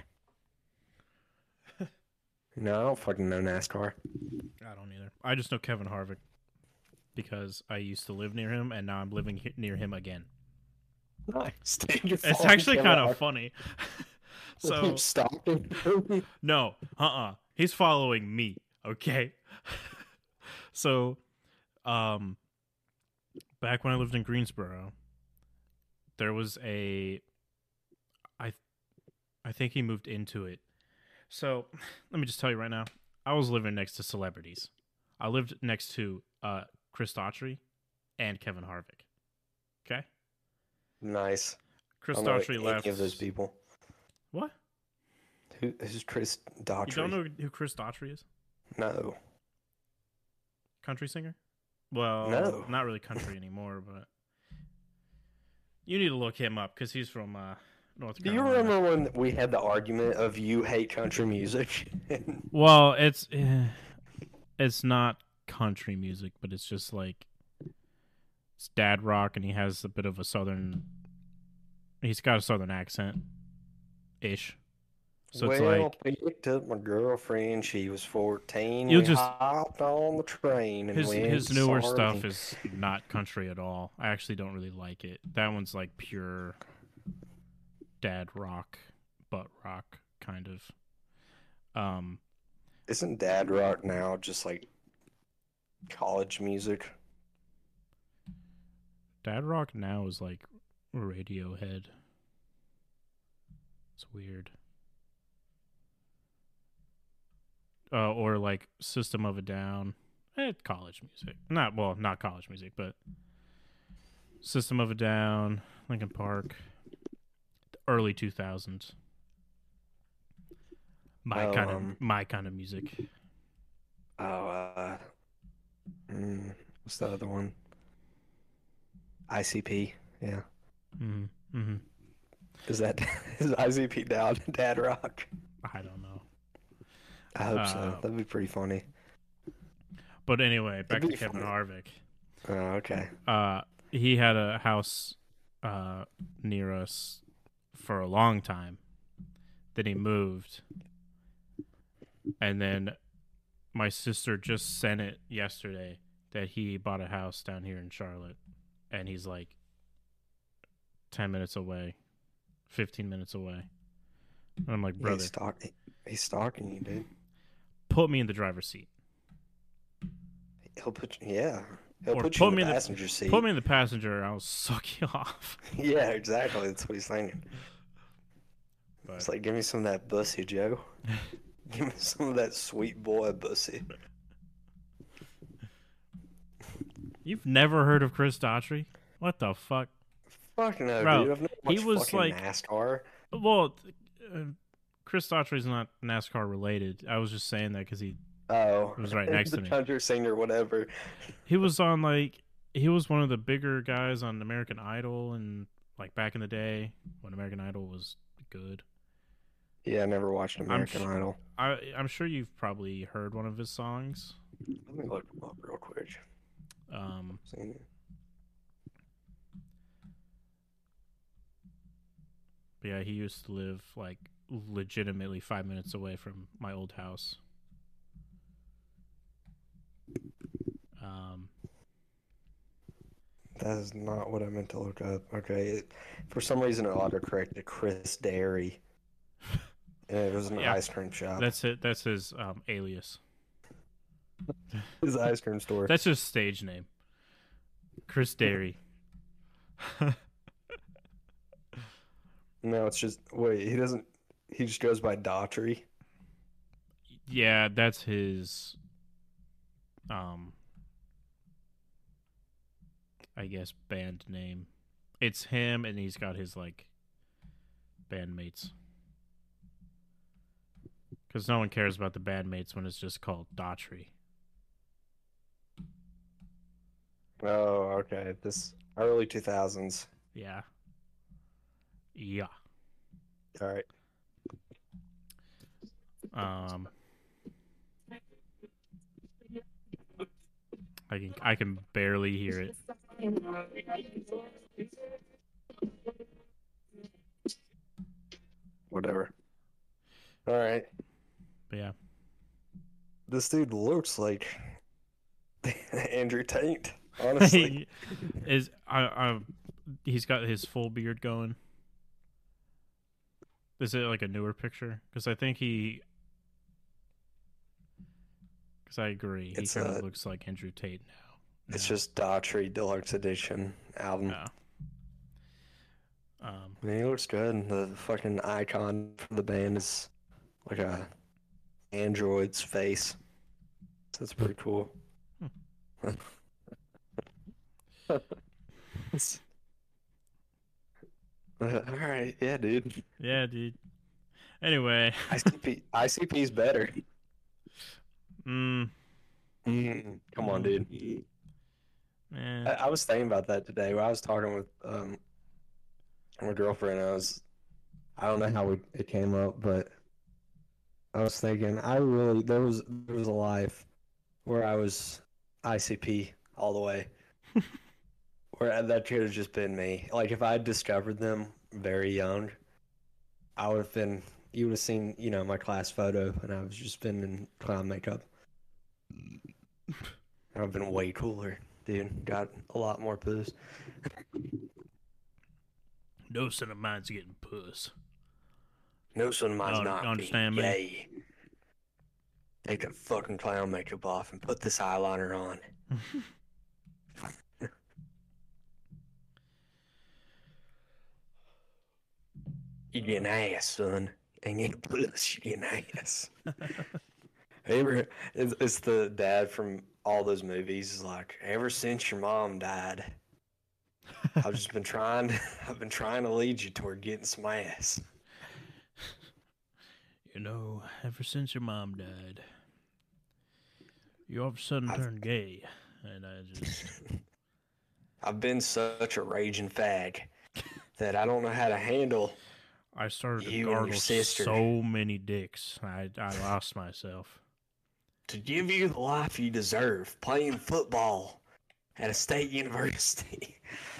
No, I don't fucking know NASCAR. I don't either. I just know Kevin Harvick because I used to live near him, and now I'm living he- near him again. Nice. Dude, you're It's following actually Kevin kind of Hart. funny. So stalking. no, uh-uh. He's following me, okay? So, um, back when I lived in Greensboro, there was a, I, I think he moved into it. So, let me just tell you right now, I was living next to celebrities. I lived next to uh, Chris Daughtry and Kevin Harvick. Okay? Nice. Chris I don't know Daughtry any left. of those people. What? Who who's Chris Daughtry? You don't know who Chris Daughtry is? No. Country singer? Well, No. not really country anymore, but you need to look him up because he's from uh, North Do you Carolina. remember when we had the argument of you hate country music? Well, it's eh, it's not country music, but it's just like it's dad rock, and he has a bit of a southern. He's got a southern accent, ish. So well, it's like picked up my girlfriend. She was fourteen. You'll we just- hopped on the train and his went his to newer Sargent. stuff is not country at all. I actually don't really like it. That one's like pure dad rock, butt rock kind of. Um, Isn't dad rock now just like college music? dad rock now is like Radiohead. It's weird. Uh, or like System of a Down. Eh, college music. Not well, not college music, but System of a Down, Linkin Park, early two thousands. My Oh, kind of um, my kind of music. Oh, uh, mm, what's the other one? I C P. Yeah. hmm hmm Is that is I Z P down Dad Rock? I don't know. I hope Uh, so. That'd be pretty funny. But anyway, back to be Kevin funny. Harvick. Oh, okay. Uh, he had a house uh, near us for a long time. Then he moved. And then my sister just sent it yesterday that he bought a house down here in Charlotte. And he's like ten minutes away, fifteen minutes away. And I'm like, Yeah, brother, he's, stalk- he's stalking you, dude. put me in the driver's seat. He'll put you, yeah. He'll Or put put you in me the in the- passenger seat. Put me in the passenger and I'll suck you off. Yeah, exactly. That's what he's thinking. But It's like, give me some of that bussy, Joe. Give me some of that sweet boy bussy. you've never heard of Chris Daughtry? What the fuck? Fuck no, Bro, dude. I've never he watched was fucking like- NASCAR. Well, uh, Chris Daughtry's not NASCAR related. I was just saying that because he Oh, It was right next the to me. country singer, whatever. he was on like he was one of the bigger guys on American Idol and like back in the day when American Idol was good. Yeah, I never watched American sh- Idol. I I'm sure you've probably heard one of his songs. Let me look him up real quick. Um, See. but yeah, he used to live like legitimately five minutes away from my old house. Um, That is not what I meant to look up. Okay, it, for some reason it autocorrected Chris Dairy, and it was an Yeah, ice cream shop. that's it. That's his um, alias. His ice cream store. That's his stage name. Chris Dairy. No, it's just wait. He doesn't. He just goes by Daughtry. Yeah, that's his. Um, I guess band name. It's him, and he's got his like bandmates. Because no one cares about the bandmates when it's just called Daughtry. Oh, okay. This early two thousands. Yeah. Yeah. All right. Um. I can I can barely hear it. Whatever. All right. But yeah. This dude looks like Andrew Tate. Honestly. is I I he's got his full beard going. Is it like a newer picture? Because I think he. Because I agree, It's he kind a- of looks like Andrew Tate now. It's now. just Daughtry Deluxe Edition album. Yeah. Um. I mean, he looks good. The fucking icon for the band is like a android's face. So that's pretty cool. Uh, all right, yeah, dude. Yeah, dude. Anyway. I C P I C P's better. mm, Mm, come on, dude. eh. I, I was thinking about that today. When I was talking with um my girlfriend. I was, I don't know how we, it came up, but I was thinking I really there was there was a life where I was I C P all the way. Where that could have just been me. Like if I had discovered them very young, I would have been. You would have seen, you know, my class photo, and I was just been in clown makeup. I've been way cooler, dude. Got a lot more puss. No son of mine's getting puss. No son of mine's Oh, not. you understand me? Gay. Take that fucking clown makeup off and put this eyeliner on. You get an ass, son. And get puss, you get an ass. Ever, it's, it's the dad from all those movies. Is like, ever since your mom died, I've just been trying. I've been trying to lead you toward getting some ass. You know, ever since your mom died, you all of a sudden I've- turned gay, and I just I've been such a raging fag that I don't know how to handle. I started to You and your gargle sister. so many dicks. I I lost myself. To give you the life you deserve, playing football at a state university.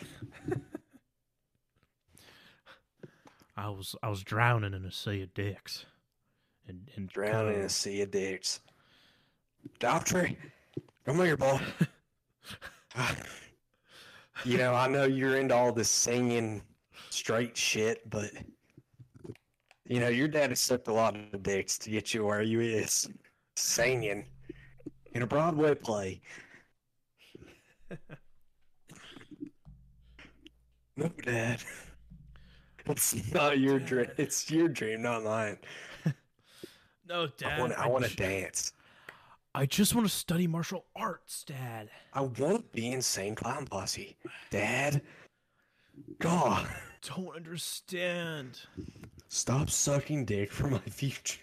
I was I was drowning in a sea of dicks. And, and Drowning in cum. a sea of dicks. Doctor, come here, boy. You know, I know you're into all this singing straight shit, but you know, your daddy sucked a lot of dicks to get you where you is. Singing in a Broadway play. No, Dad. It's not your dream. It's your dream, not mine. No, Dad. I want. I, I want to ju- dance. I just want to study martial arts, Dad. I want to be Insane Clown Posse, Dad. God, Don't understand. stop sucking dick for my future.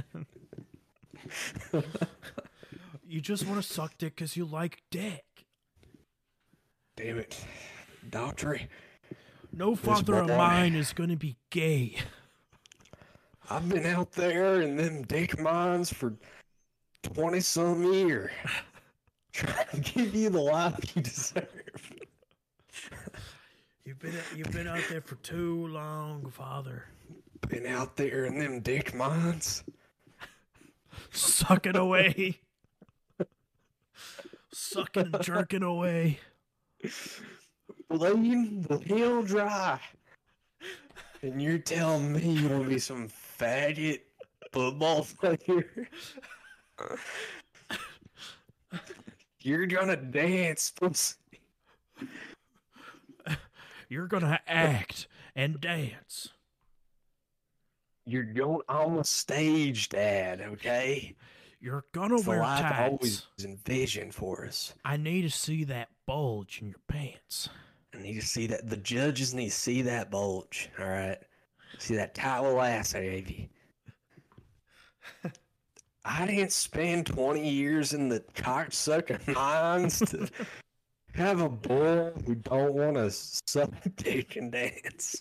You just want to suck dick because you like dick. Damn it, Doctor. No father of boy- mine is going to be gay. I've been out there in them dick mines for twenty some years, trying to give you the life you deserve. You've been you've been out there for too long, Father. Been out there in them dick mines. Sucking away. Sucking and jerking away. Bleeding the hell dry. And you're telling me you want to be some faggot football player? You're gonna dance, pussy. You're gonna act and dance. You're going on the stage, Dad, okay? You're gonna It's the wear life I tights. always envisioned for us. I need to see that bulge in your pants. I need to see that. The judges need to see that bulge, all right? See that tight little ass I gave you. I didn't spend twenty years in the cocksucking mines to have a boy who don't want to suck dick and dance.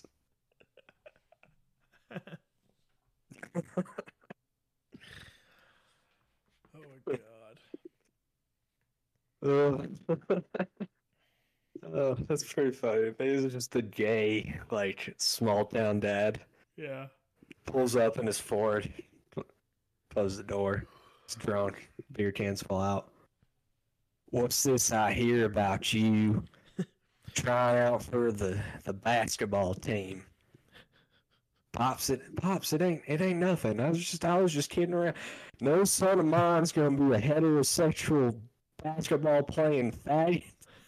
Oh my god. Oh. Oh, that's pretty funny. Maybe it's just a gay, like, small town dad. Yeah. Pulls up in his Ford, closes the door. He's drunk. Beer cans fall out. What's this I hear about you trying out for the, the basketball team? Pops, it pops, it ain't it ain't nothing. I was just I was just kidding around. No son of mine's gonna be a heterosexual basketball playing faggot.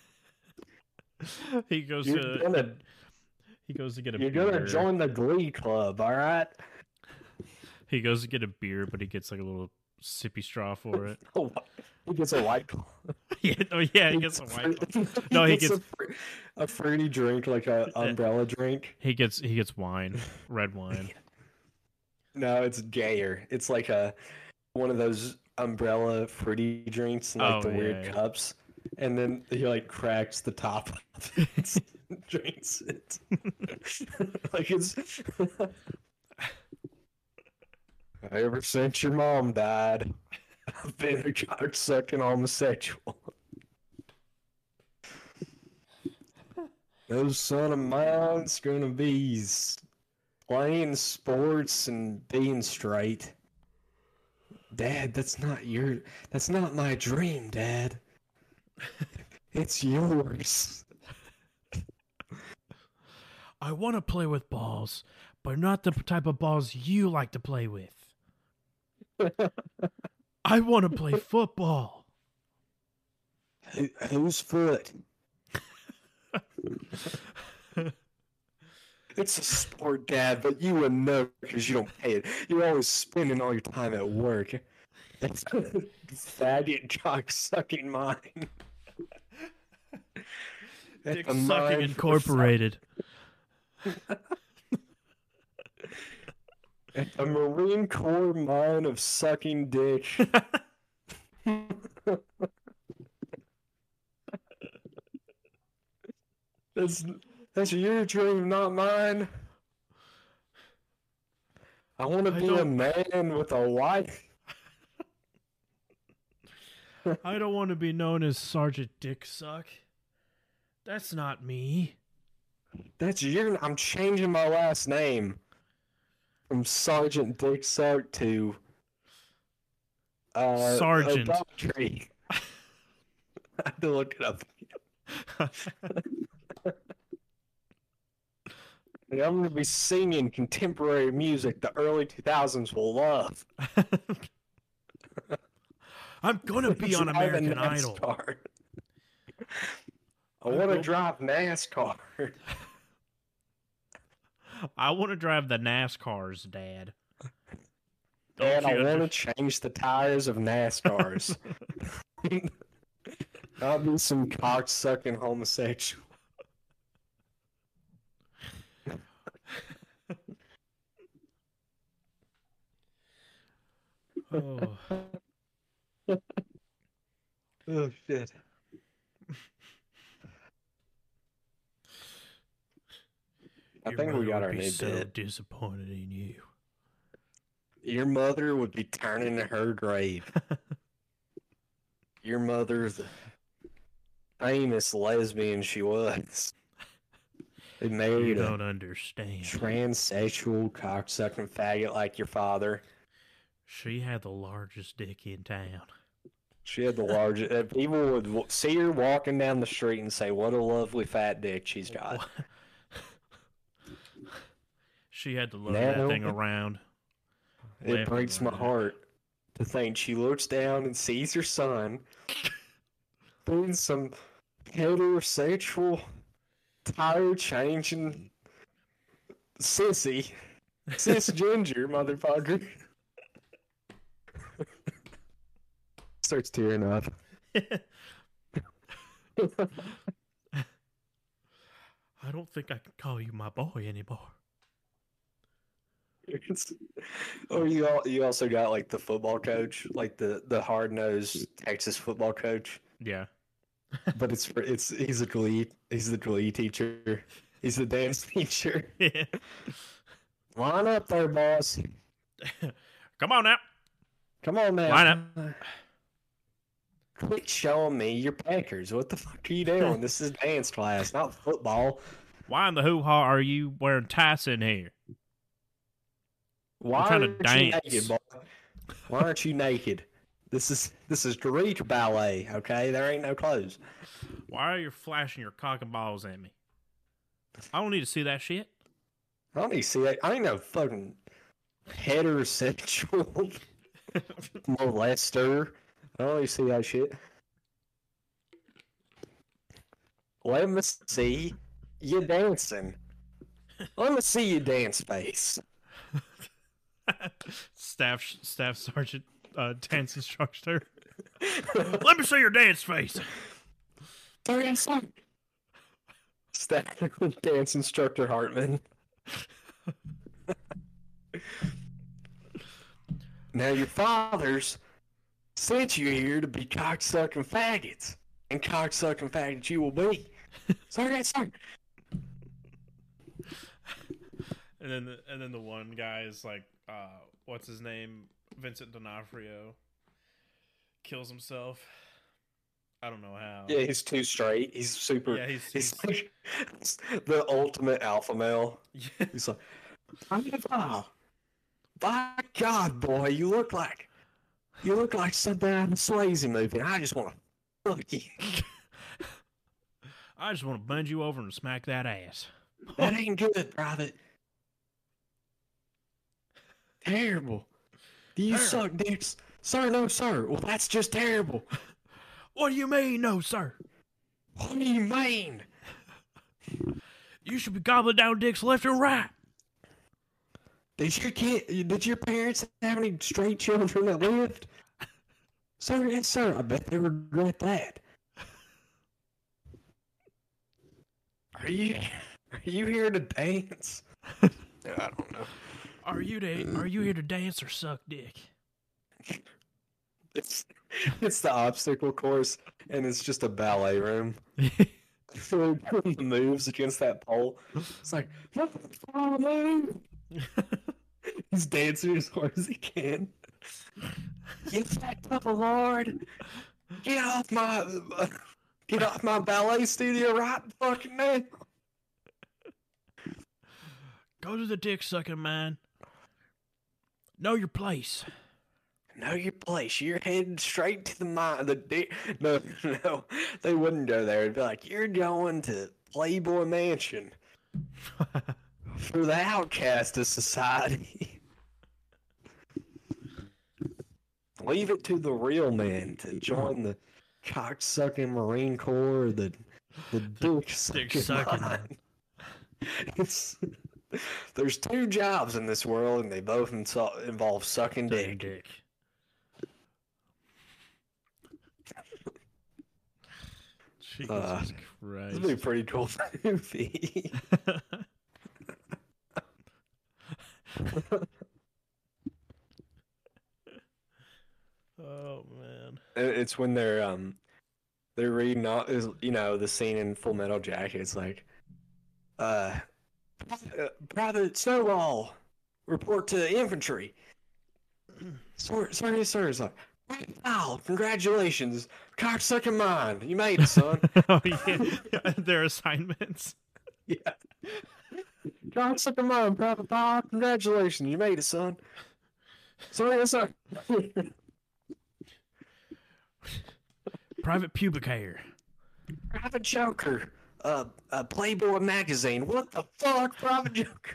He goes You're to gonna he goes to get a you're beer. gonna join the Glee Club, all right? He goes to get a beer, but he gets like a little sippy straw for it. Oh, he gets a white claw. yeah, no, yeah, he gets a white. No, he gets a, fr- a fruity drink, like a umbrella drink. he gets he gets wine, red wine. No, it's gayer. It's like a one of those umbrella fruity drinks, in like Oh, the weird yeah, yeah. cups, and then he like cracks the top of it, and drinks it. Like it's. Ever since your mom died, I've been a cocksucking homosexual. No son of mine's gonna be s- playing sports and being straight. Dad, that's not your. That's not my dream, Dad. It's yours. I want to play with balls, but not the type of balls you like to play with. I want to play football. Who, whose foot? It's a sport, Dad, but you wouldn't know because you don't pay it. You're always spending all your time at work. That's faggot cock sucking mine. Dick A Sucking mine for Incorporated. A Marine Corps mine of sucking dick. That's That's your dream, not mine. I want to I be a don't- man with a wife. I don't want to be known as Sergeant Dick Suck. That's not me. That's your. I'm changing my last name from Sergeant Dick Suck to uh, Sergeant. Adultery. I had to look it up. And I'm going to be singing contemporary music the early two thousands will love. I'm gonna be on Drive a American Idol. NASCAR. I I want to hope- drive NASCAR. I want to drive the NASCARs, Dad. Don't And I you want to under- change the tires of NASCARs. I'll be some cocksucking homosexual. Oh. Oh shit. I Your think we mother got would our be new so bit. disappointed in you. Your mother would be turning in her grave. Your mother, the famous lesbian she was, they You married a don't understand. transsexual cocksucking faggot like your father. She had the largest dick in town. She had the largest. uh, People would w- see her walking down the street and say, "What a lovely fat dick she's got." She had to love Now- that thing around. It Left breaks and my right. heart to think she looks down and sees her son being some heterosexual, tire changing sissy, cisgender motherfucker. Starts tearing up. I don't think I can call you my boy anymore. It's- Or you all, you also got like the football coach, like the the hard nosed Texas football coach, Yeah. but it's for it's he's a glee he's the glee teacher, he's the dance teacher. Line up there, boss. Come on now. Come on now. Line up. Quit showing me your Packers. What the fuck are you doing? This is dance class, not football. Why in the hoo-ha are you wearing tights in here? Why trying to aren't dance. you naked, boy? Why aren't you naked? This is this is Greek ballet, okay? There ain't no clothes. Why are you flashing your cock and balls at me? I don't need to see that shit. I don't need to see that. I ain't no fucking heterosexual molester. I don't need to see that shit. Let me see you dancing. Let me see your dance face. staff staff sergeant uh, dance instructor. Let me see your dance face. Sorry, sorry. Staff dance instructor Hartman. Now your fathers sent you here to be cocksucking faggots, and cocksucking faggots you will be. Sorry, sorry. And then the, and then the one guy is like, uh, what's his name? Vincent D'Onofrio kills himself. I don't know how. Yeah, he's too straight. He's super. Yeah, he's- he's, he's- like the ultimate alpha male. Yeah. He's like, oh, by God, boy, you look like you look like something out of a Swayze movie. I just want to fuck you. I just want to bend you over and smack that ass. That ain't good, Private. Terrible. Do you Terrible. suck dicks? Sir, no, sir. Well, that's just terrible. What do you mean, no, sir? What do you mean? You should be gobbling down dicks left and right. Did your kid? Did your parents have any straight children that lived? Sir, yes, sir. I bet they regret that. Are you? Are you here to dance? I don't know. Are you to, Are you here to dance or suck dick? It's it's the obstacle course, and it's just a ballet room. doing the moves against that pole. It's like, move. He's dancing as hard as he can. You fat couple lord. Get off my get off my ballet studio right fucking now. Go to the dick sucking man. Know your place. Know your place. You're heading straight to the mine. The dick. No, no, they wouldn't go there. It'd be like, you're going to Playboy Mansion for the outcast of society. Leave it to the real man to join the cocksucking Marine Corps, or the the dick sucking mine. It's there's two jobs in this world, and they both inso- involve sucking dick. dick. Jesus Uh, Christ. This would be a pretty cool movie. Oh man. It's when they're um they're reading all is you know the scene in Full Metal Jacket. It's like, uh, uh Private Snowball, report to infantry. Sorry, sorry, sir. It's like, wow, congratulations, cocksucking mine, you made it, son. Oh yeah, their assignments. Yeah. Cocksucking mine, Private Powell, congratulations, you made it, son. Sorry, sir. Private pubic hair. Private Joker, uh, uh, Playboy magazine. What the fuck, Private Joker?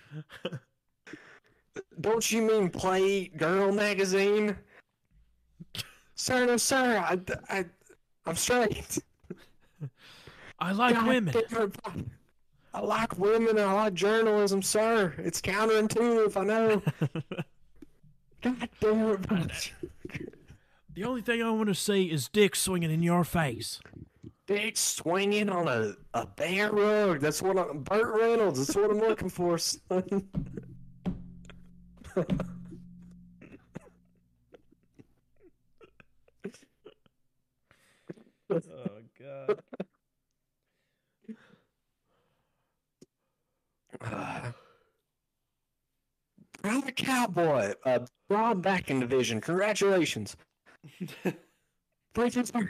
Don't you mean Play Girl magazine? Sir, no, sir. I, I, I'm straight. I like God women. damn it. I like women. I like journalism, sir. It's counterintuitive, I know. God damn it, Private Joker. The only thing I want to see is dick swinging in your face. Dick swinging on a, a bear rug. That's what I'm... Burt Reynolds. That's what I'm looking for, son. Oh, God. Uh, Private Cowboy. Uh, broad backing division. Congratulations. Please, sir.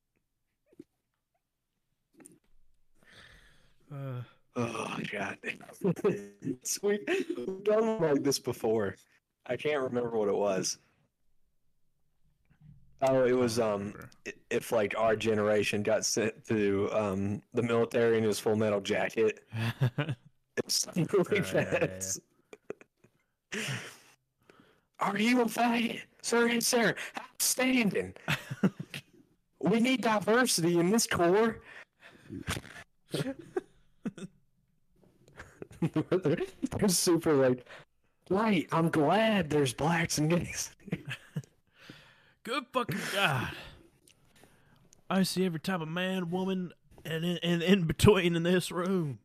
Uh, Oh, God. we, we've done like this before. I can't remember what it was. Oh, it was um i- if like our generation got sent to um the military in his Full Metal Jacket. It's something like Yeah, yeah, that. Are you a faggot? Sir and sir, outstanding. We need diversity in this corps. They're super like, right, I'm glad there's blacks and gays. Good fucking God. I see every type of man, woman, and in, and in between in this room.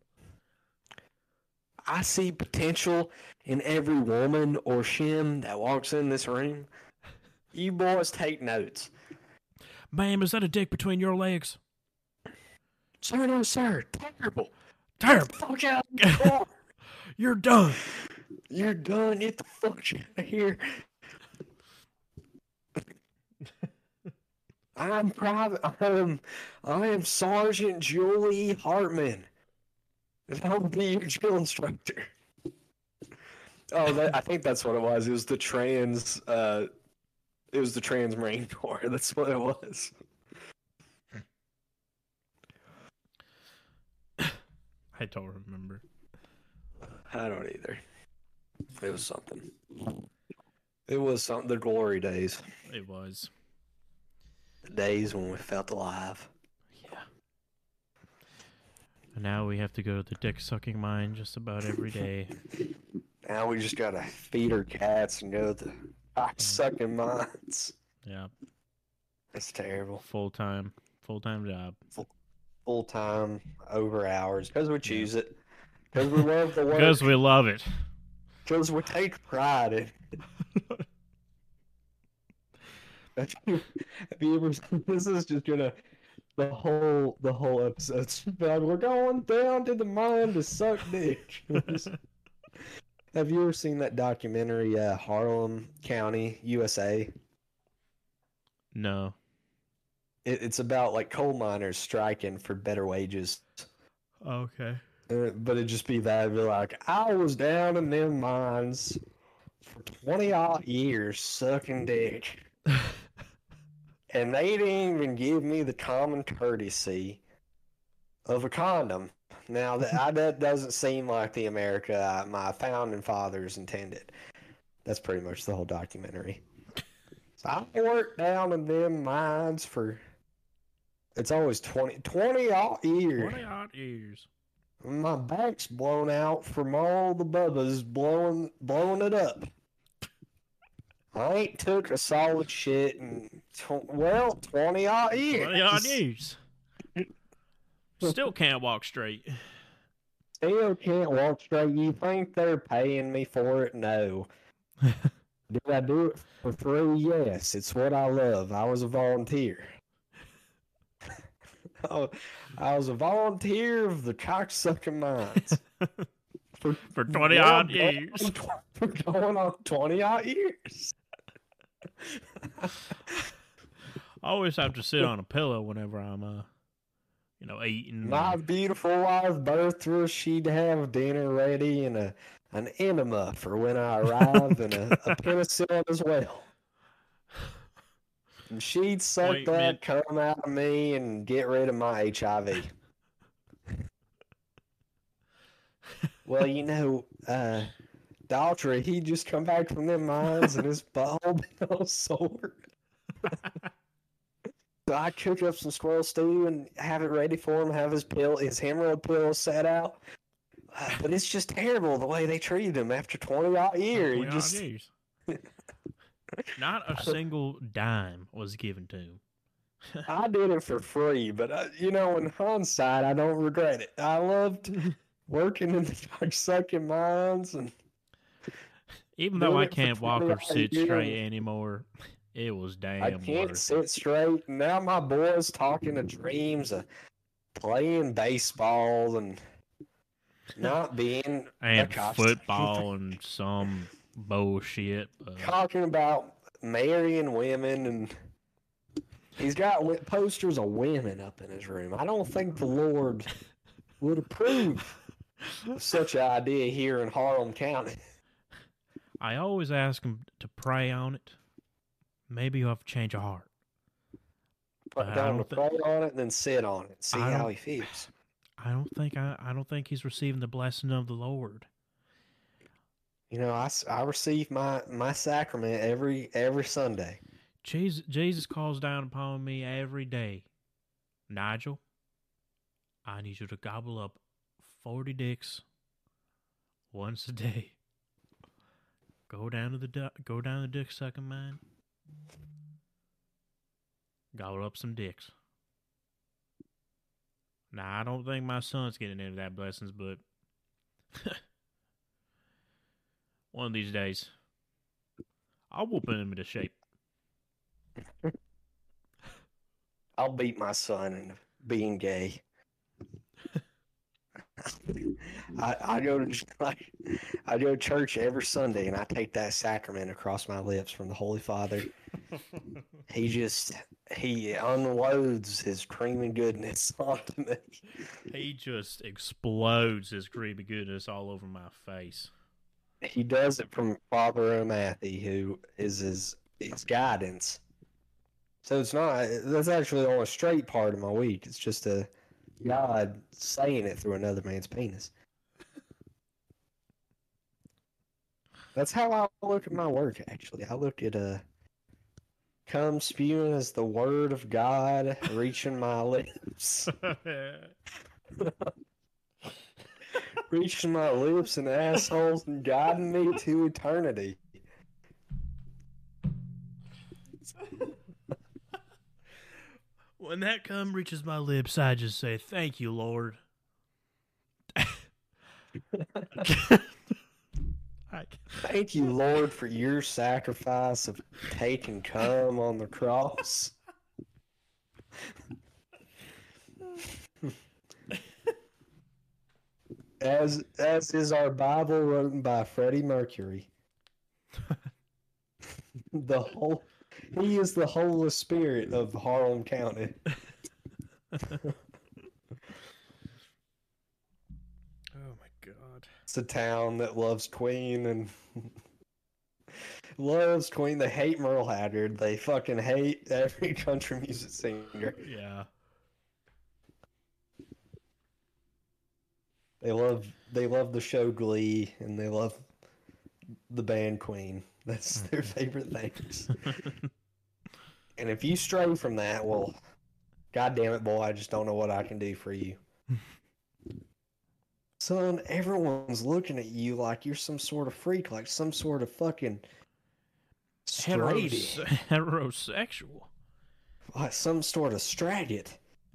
I see potential in every woman or shim that walks in this room. You boys take notes. Ma'am, is that a dick between your legs? Sir, no, sir. Terrible. Terrible. Fuck out of the car. You're done. You're done. Get the fuck out of here. I'm private. I am. I am Sergeant Julie Hartman. And I will be your drill instructor. Oh, that, I think that's what it was. It was the trans. Uh, it was the trans Marine Corps. That's what it was. I don't remember. I don't either. It was something. It was something. The glory days. It was. The days when we felt alive. Yeah. And now we have to go to the dick sucking mine just about every day. Now we just gotta feed our cats and go to the cock sucking mines. Yeah. It's terrible. Full time. Full time job. Full time, over hours, because we choose it. Because we love the work. Because we love it. Because we take pride in it. Have you, have you ever? This is just gonna the whole the whole episode's like, we're going down to the mine to suck dick. Have you ever seen that documentary, uh, Harlem County, U S A? No. It, it's about like coal miners striking for better wages. Okay. Uh, but it'd just be that, it'd be like, I was down in them mines for twenty odd years sucking dick. And they didn't even give me the common courtesy of a condom. Now, that, I, that doesn't seem like the America my founding fathers intended. That's pretty much the whole documentary. So I worked down in them mines for, it's always twenty, twenty odd years. twenty odd years. My back's blown out from all the bubbas blowing, blowing it up. I ain't took a solid shit in, tw- well, twenty odd years. twenty odd years. Still can't walk straight. Still can't walk straight. You think they're paying me for it? No. Did I do it for free? Yes. It's what I love. I was a volunteer. Oh, I was a volunteer of the cocksucking mines. For, for twenty odd years. For going on twenty odd years. I always have to sit on a pillow whenever I'm, uh, you know, eating. My beautiful wife birthed her. She'd have dinner ready and a an enema for when I arrived and a, a penicillin as well. And she'd suck Wait, that man. cum out of me and get rid of my H I V. Well, you know, uh, Daltrey, he just come back from them mines and his butthole been all sore. So I cook up some squirrel stew and have it ready for him, have his pill, his hemorrhoid pill set out. Uh, but it's just terrible the way they treated him after twenty odd years. He twenty odd just, years. Not a single dime was given to him. I did it for free, but uh, you know, in hindsight, I don't regret it. I loved working in the sucking mines, and Even though doing I it for can't walk or twenty sit years. straight anymore, it was damn I can't worth sit it. straight. Now my boy's talking to dreams of playing baseball and not being a And cop. football and some bullshit. But Talking about marrying women, and he's got wi- posters of women up in his room. I don't think the Lord would approve of such an idea here in Harlem County. I always ask him to pray on it. Maybe he'll have to change a heart. Put I down to don't thi- pray on it and then sit on it. See I how don't- he feels. I don't think I, I don't think he's receiving the blessing of the Lord. You know, I, s- I receive my, my sacrament every every Sunday. Jesus, Jesus calls down upon me every day. Nigel, I need you to gobble up forty dicks once a day. Go down to the du- go down the dick sucking mine. Gobble up some dicks. Now I don't think my son's getting into that blessings, but one of these days I'll whoop him into shape. I'll beat my son into being gay. I, I go to like, I go to church every Sunday and I take that sacrament across my lips from the Holy Father. He just he unloads his creamy goodness onto me. He just explodes his creepy goodness all over my face. He does it from Father O'Matthew, who is his his guidance. So it's not that's actually on a straight part of my week. It's just a God saying it through another man's penis. That's how I look at my work, actually. I look at uh, come spewing as the word of God reaching my lips. Reaching my lips and assholes and guiding me to eternity. When that cum reaches my lips, I just say, "Thank you, Lord." I, Thank you, Lord, for your sacrifice of taking cum on the cross. As as is our Bible written by Freddie Mercury. The whole he is the Holy Spirit of Harlem County. Oh my god. It's a town that loves Queen and loves Queen. They hate Merle Haggard. They fucking hate every country music singer. Yeah. They love they love the show Glee, and they love the band Queen. That's their favorite things. And if you stray from that, well, god damn it, boy, I just don't know what I can do for you. Son, everyone's looking at you like you're some sort of freak, like some sort of fucking straight, Heterose- heterosexual. like some sort of straggit.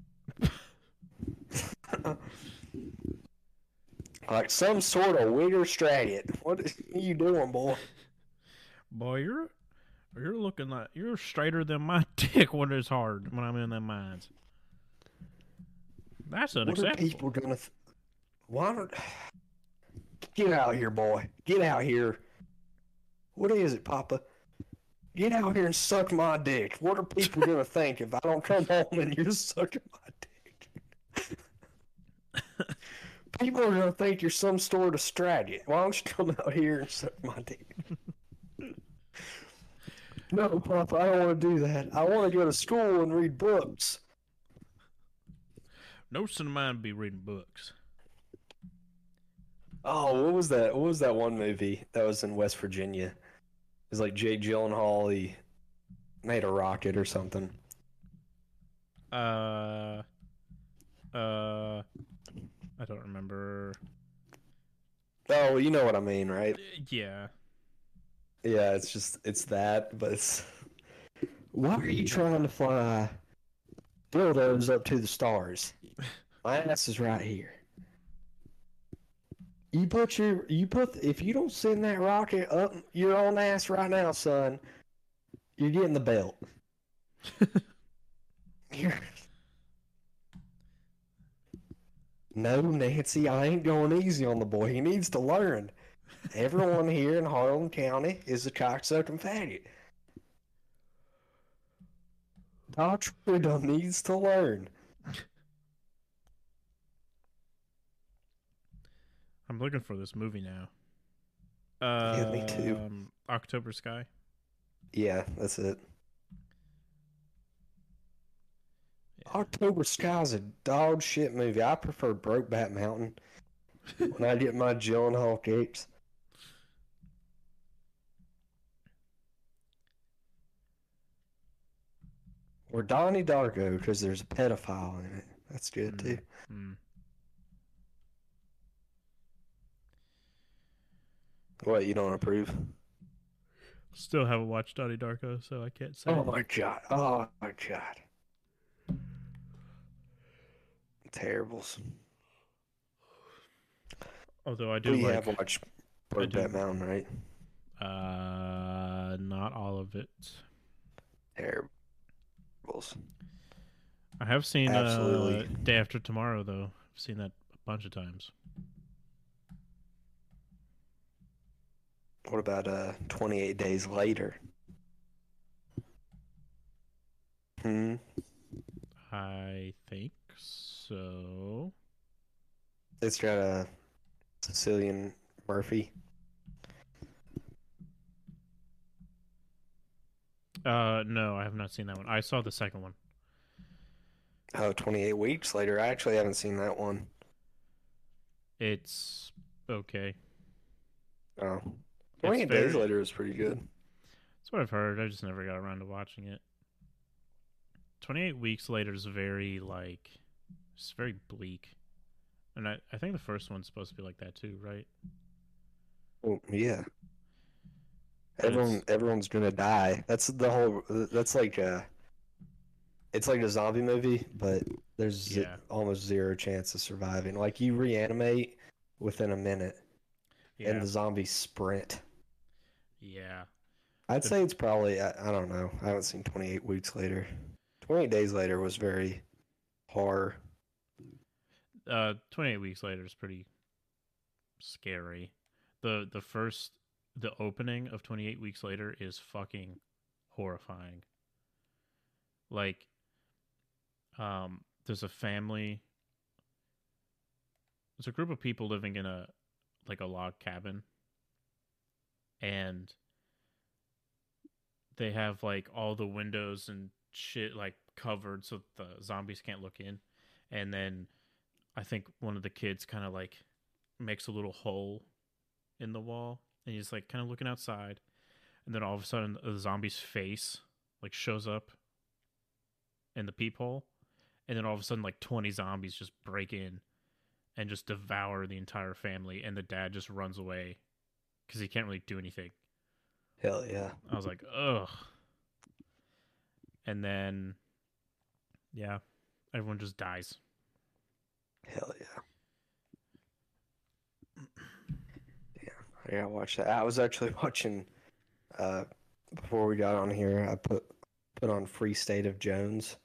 Like some sort of wigger straggit. What are you doing, boy? Boy, you're you're looking like you're straighter than my dick when it's hard when I'm in them mines. That's What are unacceptable. people gonna? Th- Why don't? Get out here, boy. Get out here. What is it, Papa? Get out here and suck my dick. What are people gonna think if I don't come home and you're sucking my dick? People are gonna think you're some sort of straggit. Why don't you come out here and suck my dick? No, Papa, I don't want to do that. I want to go to school and read books. No son of mine be reading books. Oh, what was that? What was that one movie that was in West Virginia? It was like Jake Gyllenhaal. He made a rocket or something. Uh, uh, I don't remember. Oh, you know what I mean, right? Yeah. Yeah, it's just it's that, but it's why are you trying to fly dildos up to the stars? My ass is right here. You put your you put if you don't send that rocket up your own ass right now, son, you're getting the belt. You're... No, Nancy, I ain't going easy on the boy. He needs to learn. Everyone here in Harlan County is a cocksucking faggot. Daughtry needs to learn. I'm looking for this movie now. Uh, Yeah, me too. Um, October Sky. Yeah, that's it. October Sky's a dog shit movie. I prefer Brokeback Mountain when I get my Gyllenhaal kicks. Or Donnie Darko, because there's a pedophile in it. That's good too. Mm. What, you don't approve? Still haven't watched Donnie Darko, so I can't say. Oh my god. Oh my god. Terribles. Although I do We like, have watched I do. Brokeback Mountain, right? uh, not all of it. Terribles. I have seen Absolutely. uh, Day After Tomorrow, though. I've seen that a bunch of times. What about uh twenty-eight Days Later? Hmm. I think so. It's got a Cecilian Murphy. Uh, no, I have not seen that one. I saw the second one. Oh, twenty-eight Weeks Later. I actually haven't seen that one. It's okay. Oh. twenty-eight very- Days Later is pretty good. That's what I've heard. I just never got around to watching it. twenty-eight Weeks Later is very, like, it's very bleak. And I, I think the first one's supposed to be like that too, right? Well, yeah. But Everyone, it's- everyone's gonna die. That's the whole. That's like a. It's like a zombie movie, but there's ze- Yeah. almost zero chance of surviving. Like you reanimate within a minute, Yeah. and the zombies sprint. Yeah. I'd The- say it's probably. I, I don't know. I haven't seen twenty-eight Weeks Later. twenty-eight Days Later was very horror. Uh, twenty-eight Weeks Later is pretty, scary. The the first the opening of twenty-eight Weeks Later is fucking horrifying. Like um there's a family there's a group of people living in a like a log cabin, and they have like all the windows and shit like covered so the zombies can't look in. And then I think one of the kids kind of like makes a little hole in the wall, and he's like kind of looking outside, and then all of a sudden the zombie's face like shows up in the peephole, and then all of a sudden like twenty zombies just break in and just devour the entire family, and the dad just runs away because he can't really do anything. Hell yeah. I was like, ugh. And then, yeah, everyone just dies. Hell yeah. Yeah, I gotta watch that. I was actually watching, uh, before we got on here, I put put on Free State of Jones.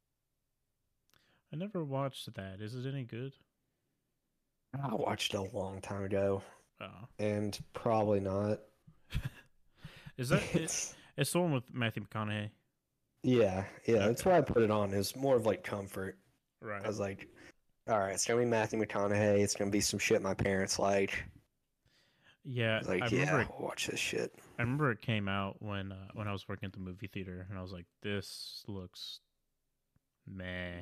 I never watched that. Is it any good? I watched it a long time ago, Oh. and probably not. Is that it, it's the one with Matthew McConaughey? Yeah, yeah, that's why I put it on. It was more of like comfort. Right. I was like, all right, it's gonna be Matthew McConaughey. It's gonna be some shit my parents like. Yeah, I was like, I yeah, remember it, I'll watch this shit. I remember it came out when uh, when I was working at the movie theater, and I was like, this looks meh.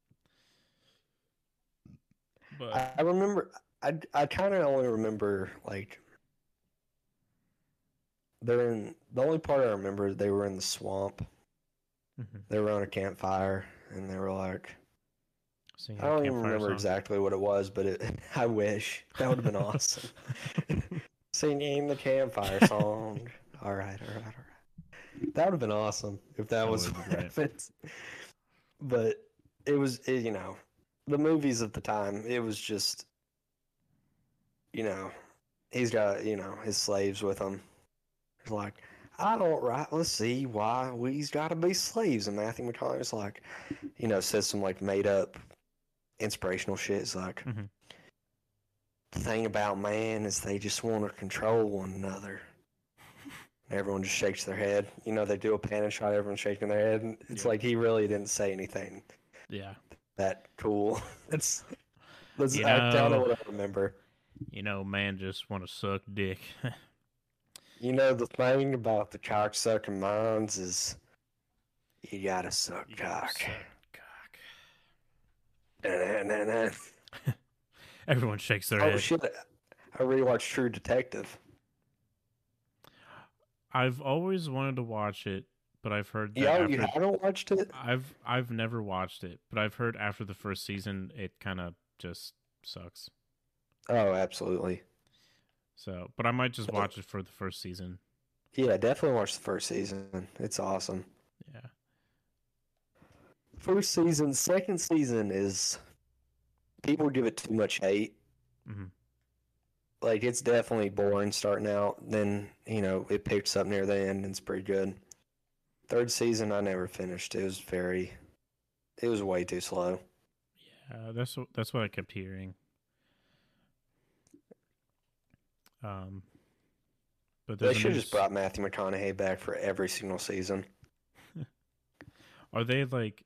But I, I remember, I, I kind of only remember like they're in the only part I remember is they were in the swamp. Mhm. They were on a campfire, and they were like, singing I don't even campfire remember song. exactly what it was, but it, I wish that would have been awesome. Singing the campfire song. All right, all right, all right. That would have been awesome if that, That was would've what been great. happened. But it was, it, you know, the movies at the time, it was just, you know, he's got, you know, his slaves with him. He's like, I don't right. Let's see why we's got to be slaves. And Matthew McConaughey's like, you know, says some like made up inspirational shit. It's like, Mhm. the thing about man is they just want to control one another. And everyone just shakes their head. You know, they do a pan and shot, everyone's shaking their head. And it's Yeah. like he really didn't say anything Yeah. that cool. That's, that's You I kind know- of what I remember. You know, man just want to suck dick. You know, the thing about the cocksucking minds is you gotta suck You gotta cock. suck cock. Da-da-da-da. Everyone shakes their Oh head. shit! I rewatched True Detective. I've always wanted to watch it, but I've heard that Yeah, after you haven't watched it? I've I've never watched it, but I've heard after the first season it kind of just sucks. Oh, absolutely. So, but I might just watch it for the first season. Yeah, definitely watch the first season. It's awesome. Yeah. First season, second season is people give it too much hate. hmm Like it's definitely boring starting out. Then you know it picks up near the end and it's pretty good. Third season, I never finished. It was very, it was way too slow. Yeah, that's what that's what I kept hearing. Um, but They there's a should new have just s- brought Matthew McConaughey back for every single season. Are they like?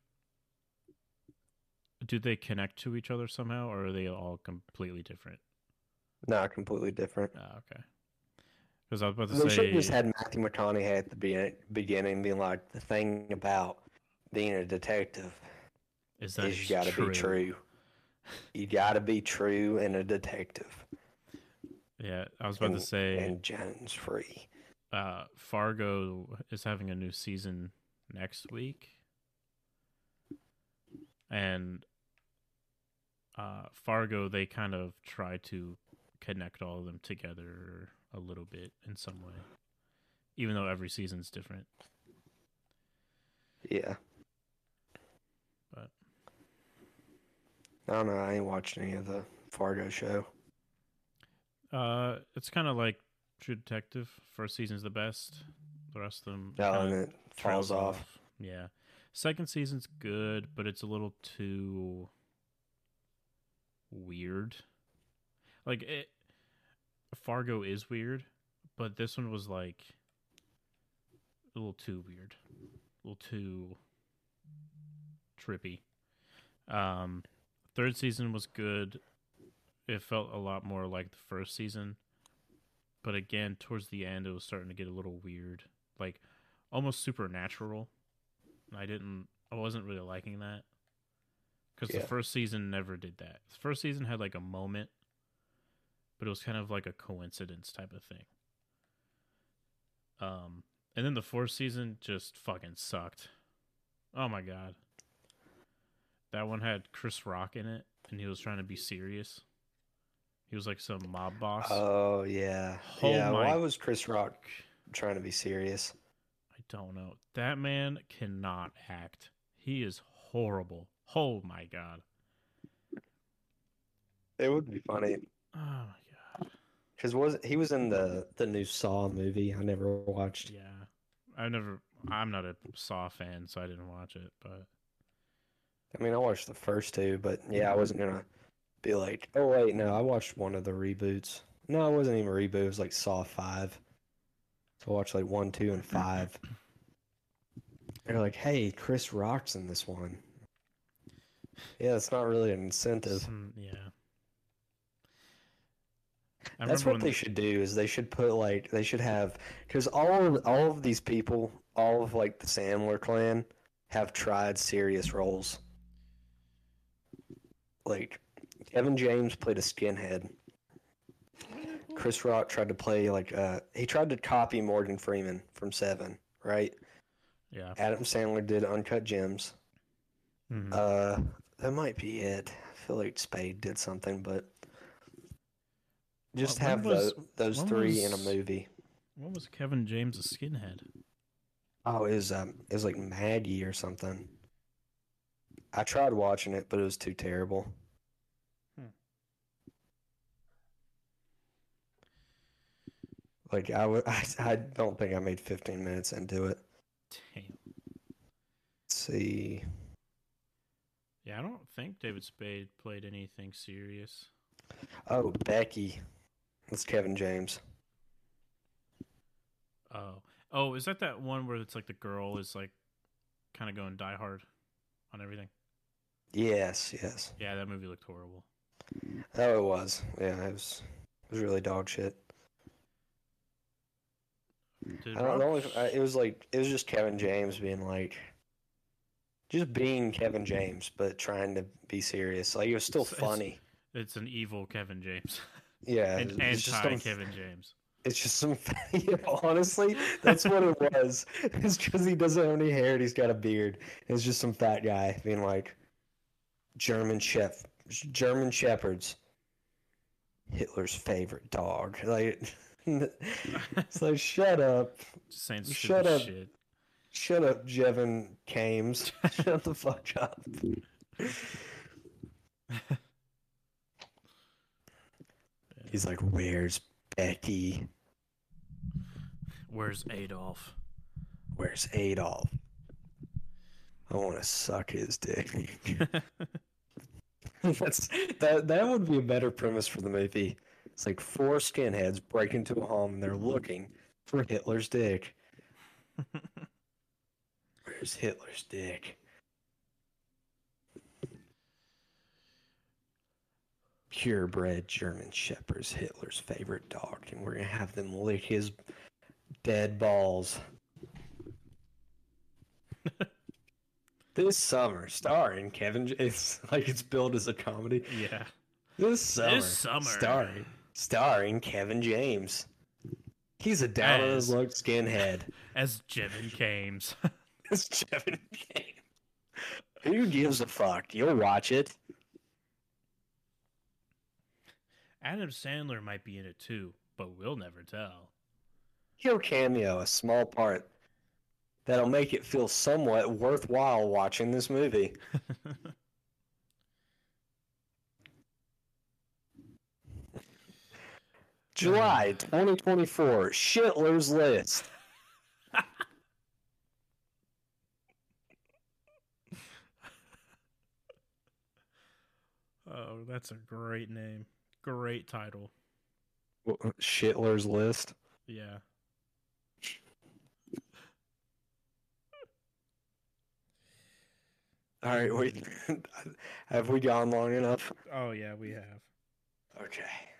Do they connect to each other somehow, or are they all completely different? Not completely different. Ah, okay. Because I was about to They should say, have just had Matthew McConaughey at the be- beginning, being like, the thing about being a detective is that is it's you got to be true. You got to be true and a detective. Yeah, I was about and, to say, and Jones free. uh, Fargo is having a new season next week, and uh, Fargo, they kind of try to connect all of them together a little bit in some way, even though every season's different. Yeah. But I don't know. I ain't watched any of the Fargo show. uh, it's kind of like True Detective. First season's the best. The rest of them No, kinda and it falls trails off. Yeah. Second season's good, but it's a little too weird. Like it Fargo is weird, but this one was like a little too weird, a little too trippy. Um, third season was good. It felt a lot more like the first season, but again, towards the end, it was starting to get a little weird, like almost supernatural. I didn't, I wasn't really liking that because Yeah. the first season never did that. The first season had like a moment, but it was kind of like a coincidence type of thing. Um, and then the fourth season just fucking sucked. Oh my god. That one had Chris Rock in it, and he was trying to be serious. He was like some mob boss. Oh yeah, Oh yeah. my- Why was Chris Rock trying to be serious? I don't know. That man cannot act. He is horrible. Oh my god. It would be funny Oh my god. because was he was in the the new Saw movie. I never watched. Yeah. I never I'm not a Saw fan, so I didn't watch it, but I mean, I watched the first two, but yeah, I wasn't gonna be like, oh wait, no, I watched one of the reboots. No, it wasn't even a reboot. It was like Saw five. So I watched like one, two, and five. They're like, hey, Chris Rock's in this one. Yeah, it's not really an incentive. some, yeah. I That's remember what when they should do. Is they should put like they should have because all of, all of these people, all of like the Sandler clan, have tried serious roles. Like Kevin James played a skinhead. Chris Rock tried to play like uh he tried to copy Morgan Freeman from Seven, right? Yeah. Adam Sandler did Uncut Gems. Mhm. Uh, that might be it. I feel like Spade did something, but just When have was- those those when three in a was- movie. What was Kevin James a skinhead? Oh, it was um, it was like Maggie or something. I tried watching it, but it was too terrible. Hmm. Like I would, I, I don't think I made fifteen minutes into it. Damn. Let's see. Yeah, I don't think David Spade played anything serious. Oh, Becky. That's Kevin James. Oh. Oh, is that that one where it's like the girl is like kind of going die hard on everything? Yes, yes. Yeah, that movie looked horrible. Oh, it was. Yeah, it was. It was really dog shit. Did I don't know Rock- if I, it was like it was just Kevin James being like, just being Kevin James, but trying to be serious. Like it was still It's- it's- funny. It's an evil Kevin James. Yeah, An it's just anti some, Kevin James. It's just some. Yeah, honestly, that's what it was. It's because he doesn't have any hair and he's got a beard. It's just some fat guy being like, German chef, German shepherds, Hitler's favorite dog. Like, it's like shut up, Just saying Shut stupid up. shit. shut up, Jevin Kames. Shut the fuck up. He's like, where's Becky? Where's Adolf? Where's Adolf? I want to suck his dick. That's that. That would be a better premise for the movie. It's like four skinheads break into a home and they're looking for Hitler's dick. Where's Hitler's dick? Purebred German Shepherd's Hitler's favorite dog, and we're gonna have them lick his dead balls. This summer, starring Kevin. J- It's like it's billed as a comedy. Yeah. This summer, This summer. starring starring Kevin James. He's a down on his As- luck skinhead. As Jevin Kames. It's Kevin James. Who gives a fuck? You'll watch it. Adam Sandler might be in it too, but we'll never tell. He'll cameo a small part that'll make it feel somewhat worthwhile watching this movie. July twenty twenty-four, Schindler's List. Oh, that's a great name. Great title. Schindler's List. Yeah. All right, wait. Have we gone long enough? Oh yeah, we have. Okay.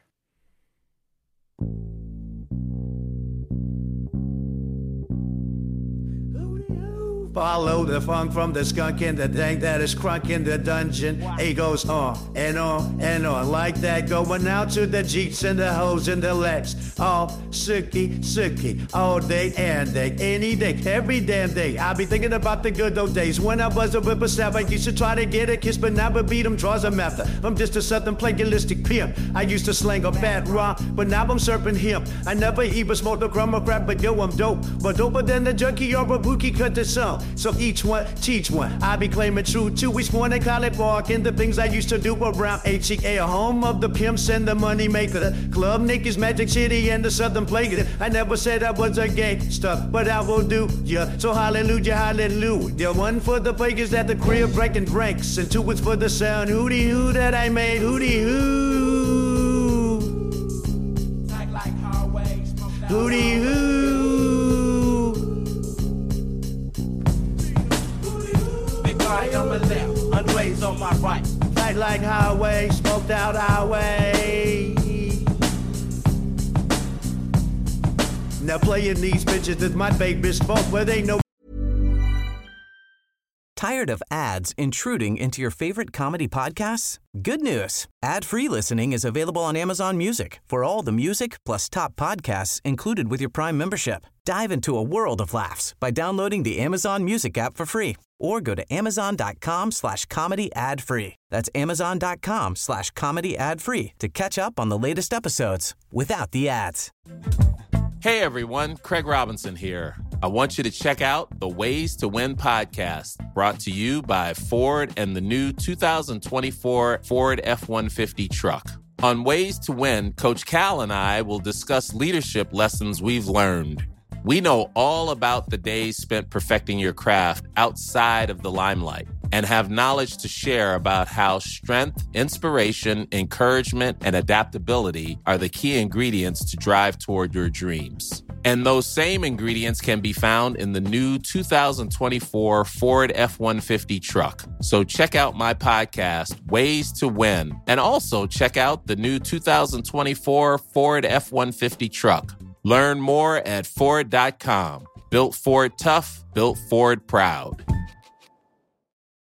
Follow the funk from the skunk in the dank that is crunk in the dungeon. It goes on and on and on like that. Going out to the jeeps and the hoes and the legs. All sooky, sooky, all day and day. Any day, every damn day. I be thinking about the good old days. When I was a whippersnapper, I used to try to get a kiss, but now I beat them draws them after. I'm just a southern plagiaristic pimp. I used to slang a bad raw, but now I'm serping him. I never even smoked a crumb of crap, but yo, I'm dope. But doper than the junkie or a bookie cut the song. So each one, teach one. I be claiming true to each one. They call it walking. The things I used to do around H E A, home of the pimps and the money maker. The Club Nicky's, Magic City, and the Southern Plague. I never said I was a gangster, but I will do, yeah. So hallelujah, hallelujah. One for the Vegas at the crib breaking drinks, and two is for the sound hootie hoo that I made. Hootie hoo. Hootie hoo. On my left, unraised on my right. Fight like highway, smoked out highway. Now playing these bitches is my favorite sport where they know. Tired of ads intruding into your favorite comedy podcasts? Good news. Ad-free listening is available on Amazon Music for all the music plus top podcasts included with your Prime membership. Dive into a world of laughs by downloading the Amazon Music app for free or go to amazon.com slash comedy ad free. That's amazon.com slash comedy ad free to catch up on the latest episodes without the ads. Hey everyone, Craig Robinson here. I want you to check out the Ways to Win podcast, brought to you by Ford and the new two thousand twenty-four Ford F one fifty truck. On Ways to Win, Coach Cal and I will discuss leadership lessons we've learned. We know all about the days spent perfecting your craft outside of the limelight and have knowledge to share about how strength, inspiration, encouragement, and adaptability are the key ingredients to drive toward your dreams. And those same ingredients can be found in the new two thousand twenty-four Ford F one fifty truck. So check out my podcast, Ways to Win, and also check out the new two thousand twenty-four Ford F one fifty truck. Learn more at Ford dot com. Built Ford tough, built Ford proud.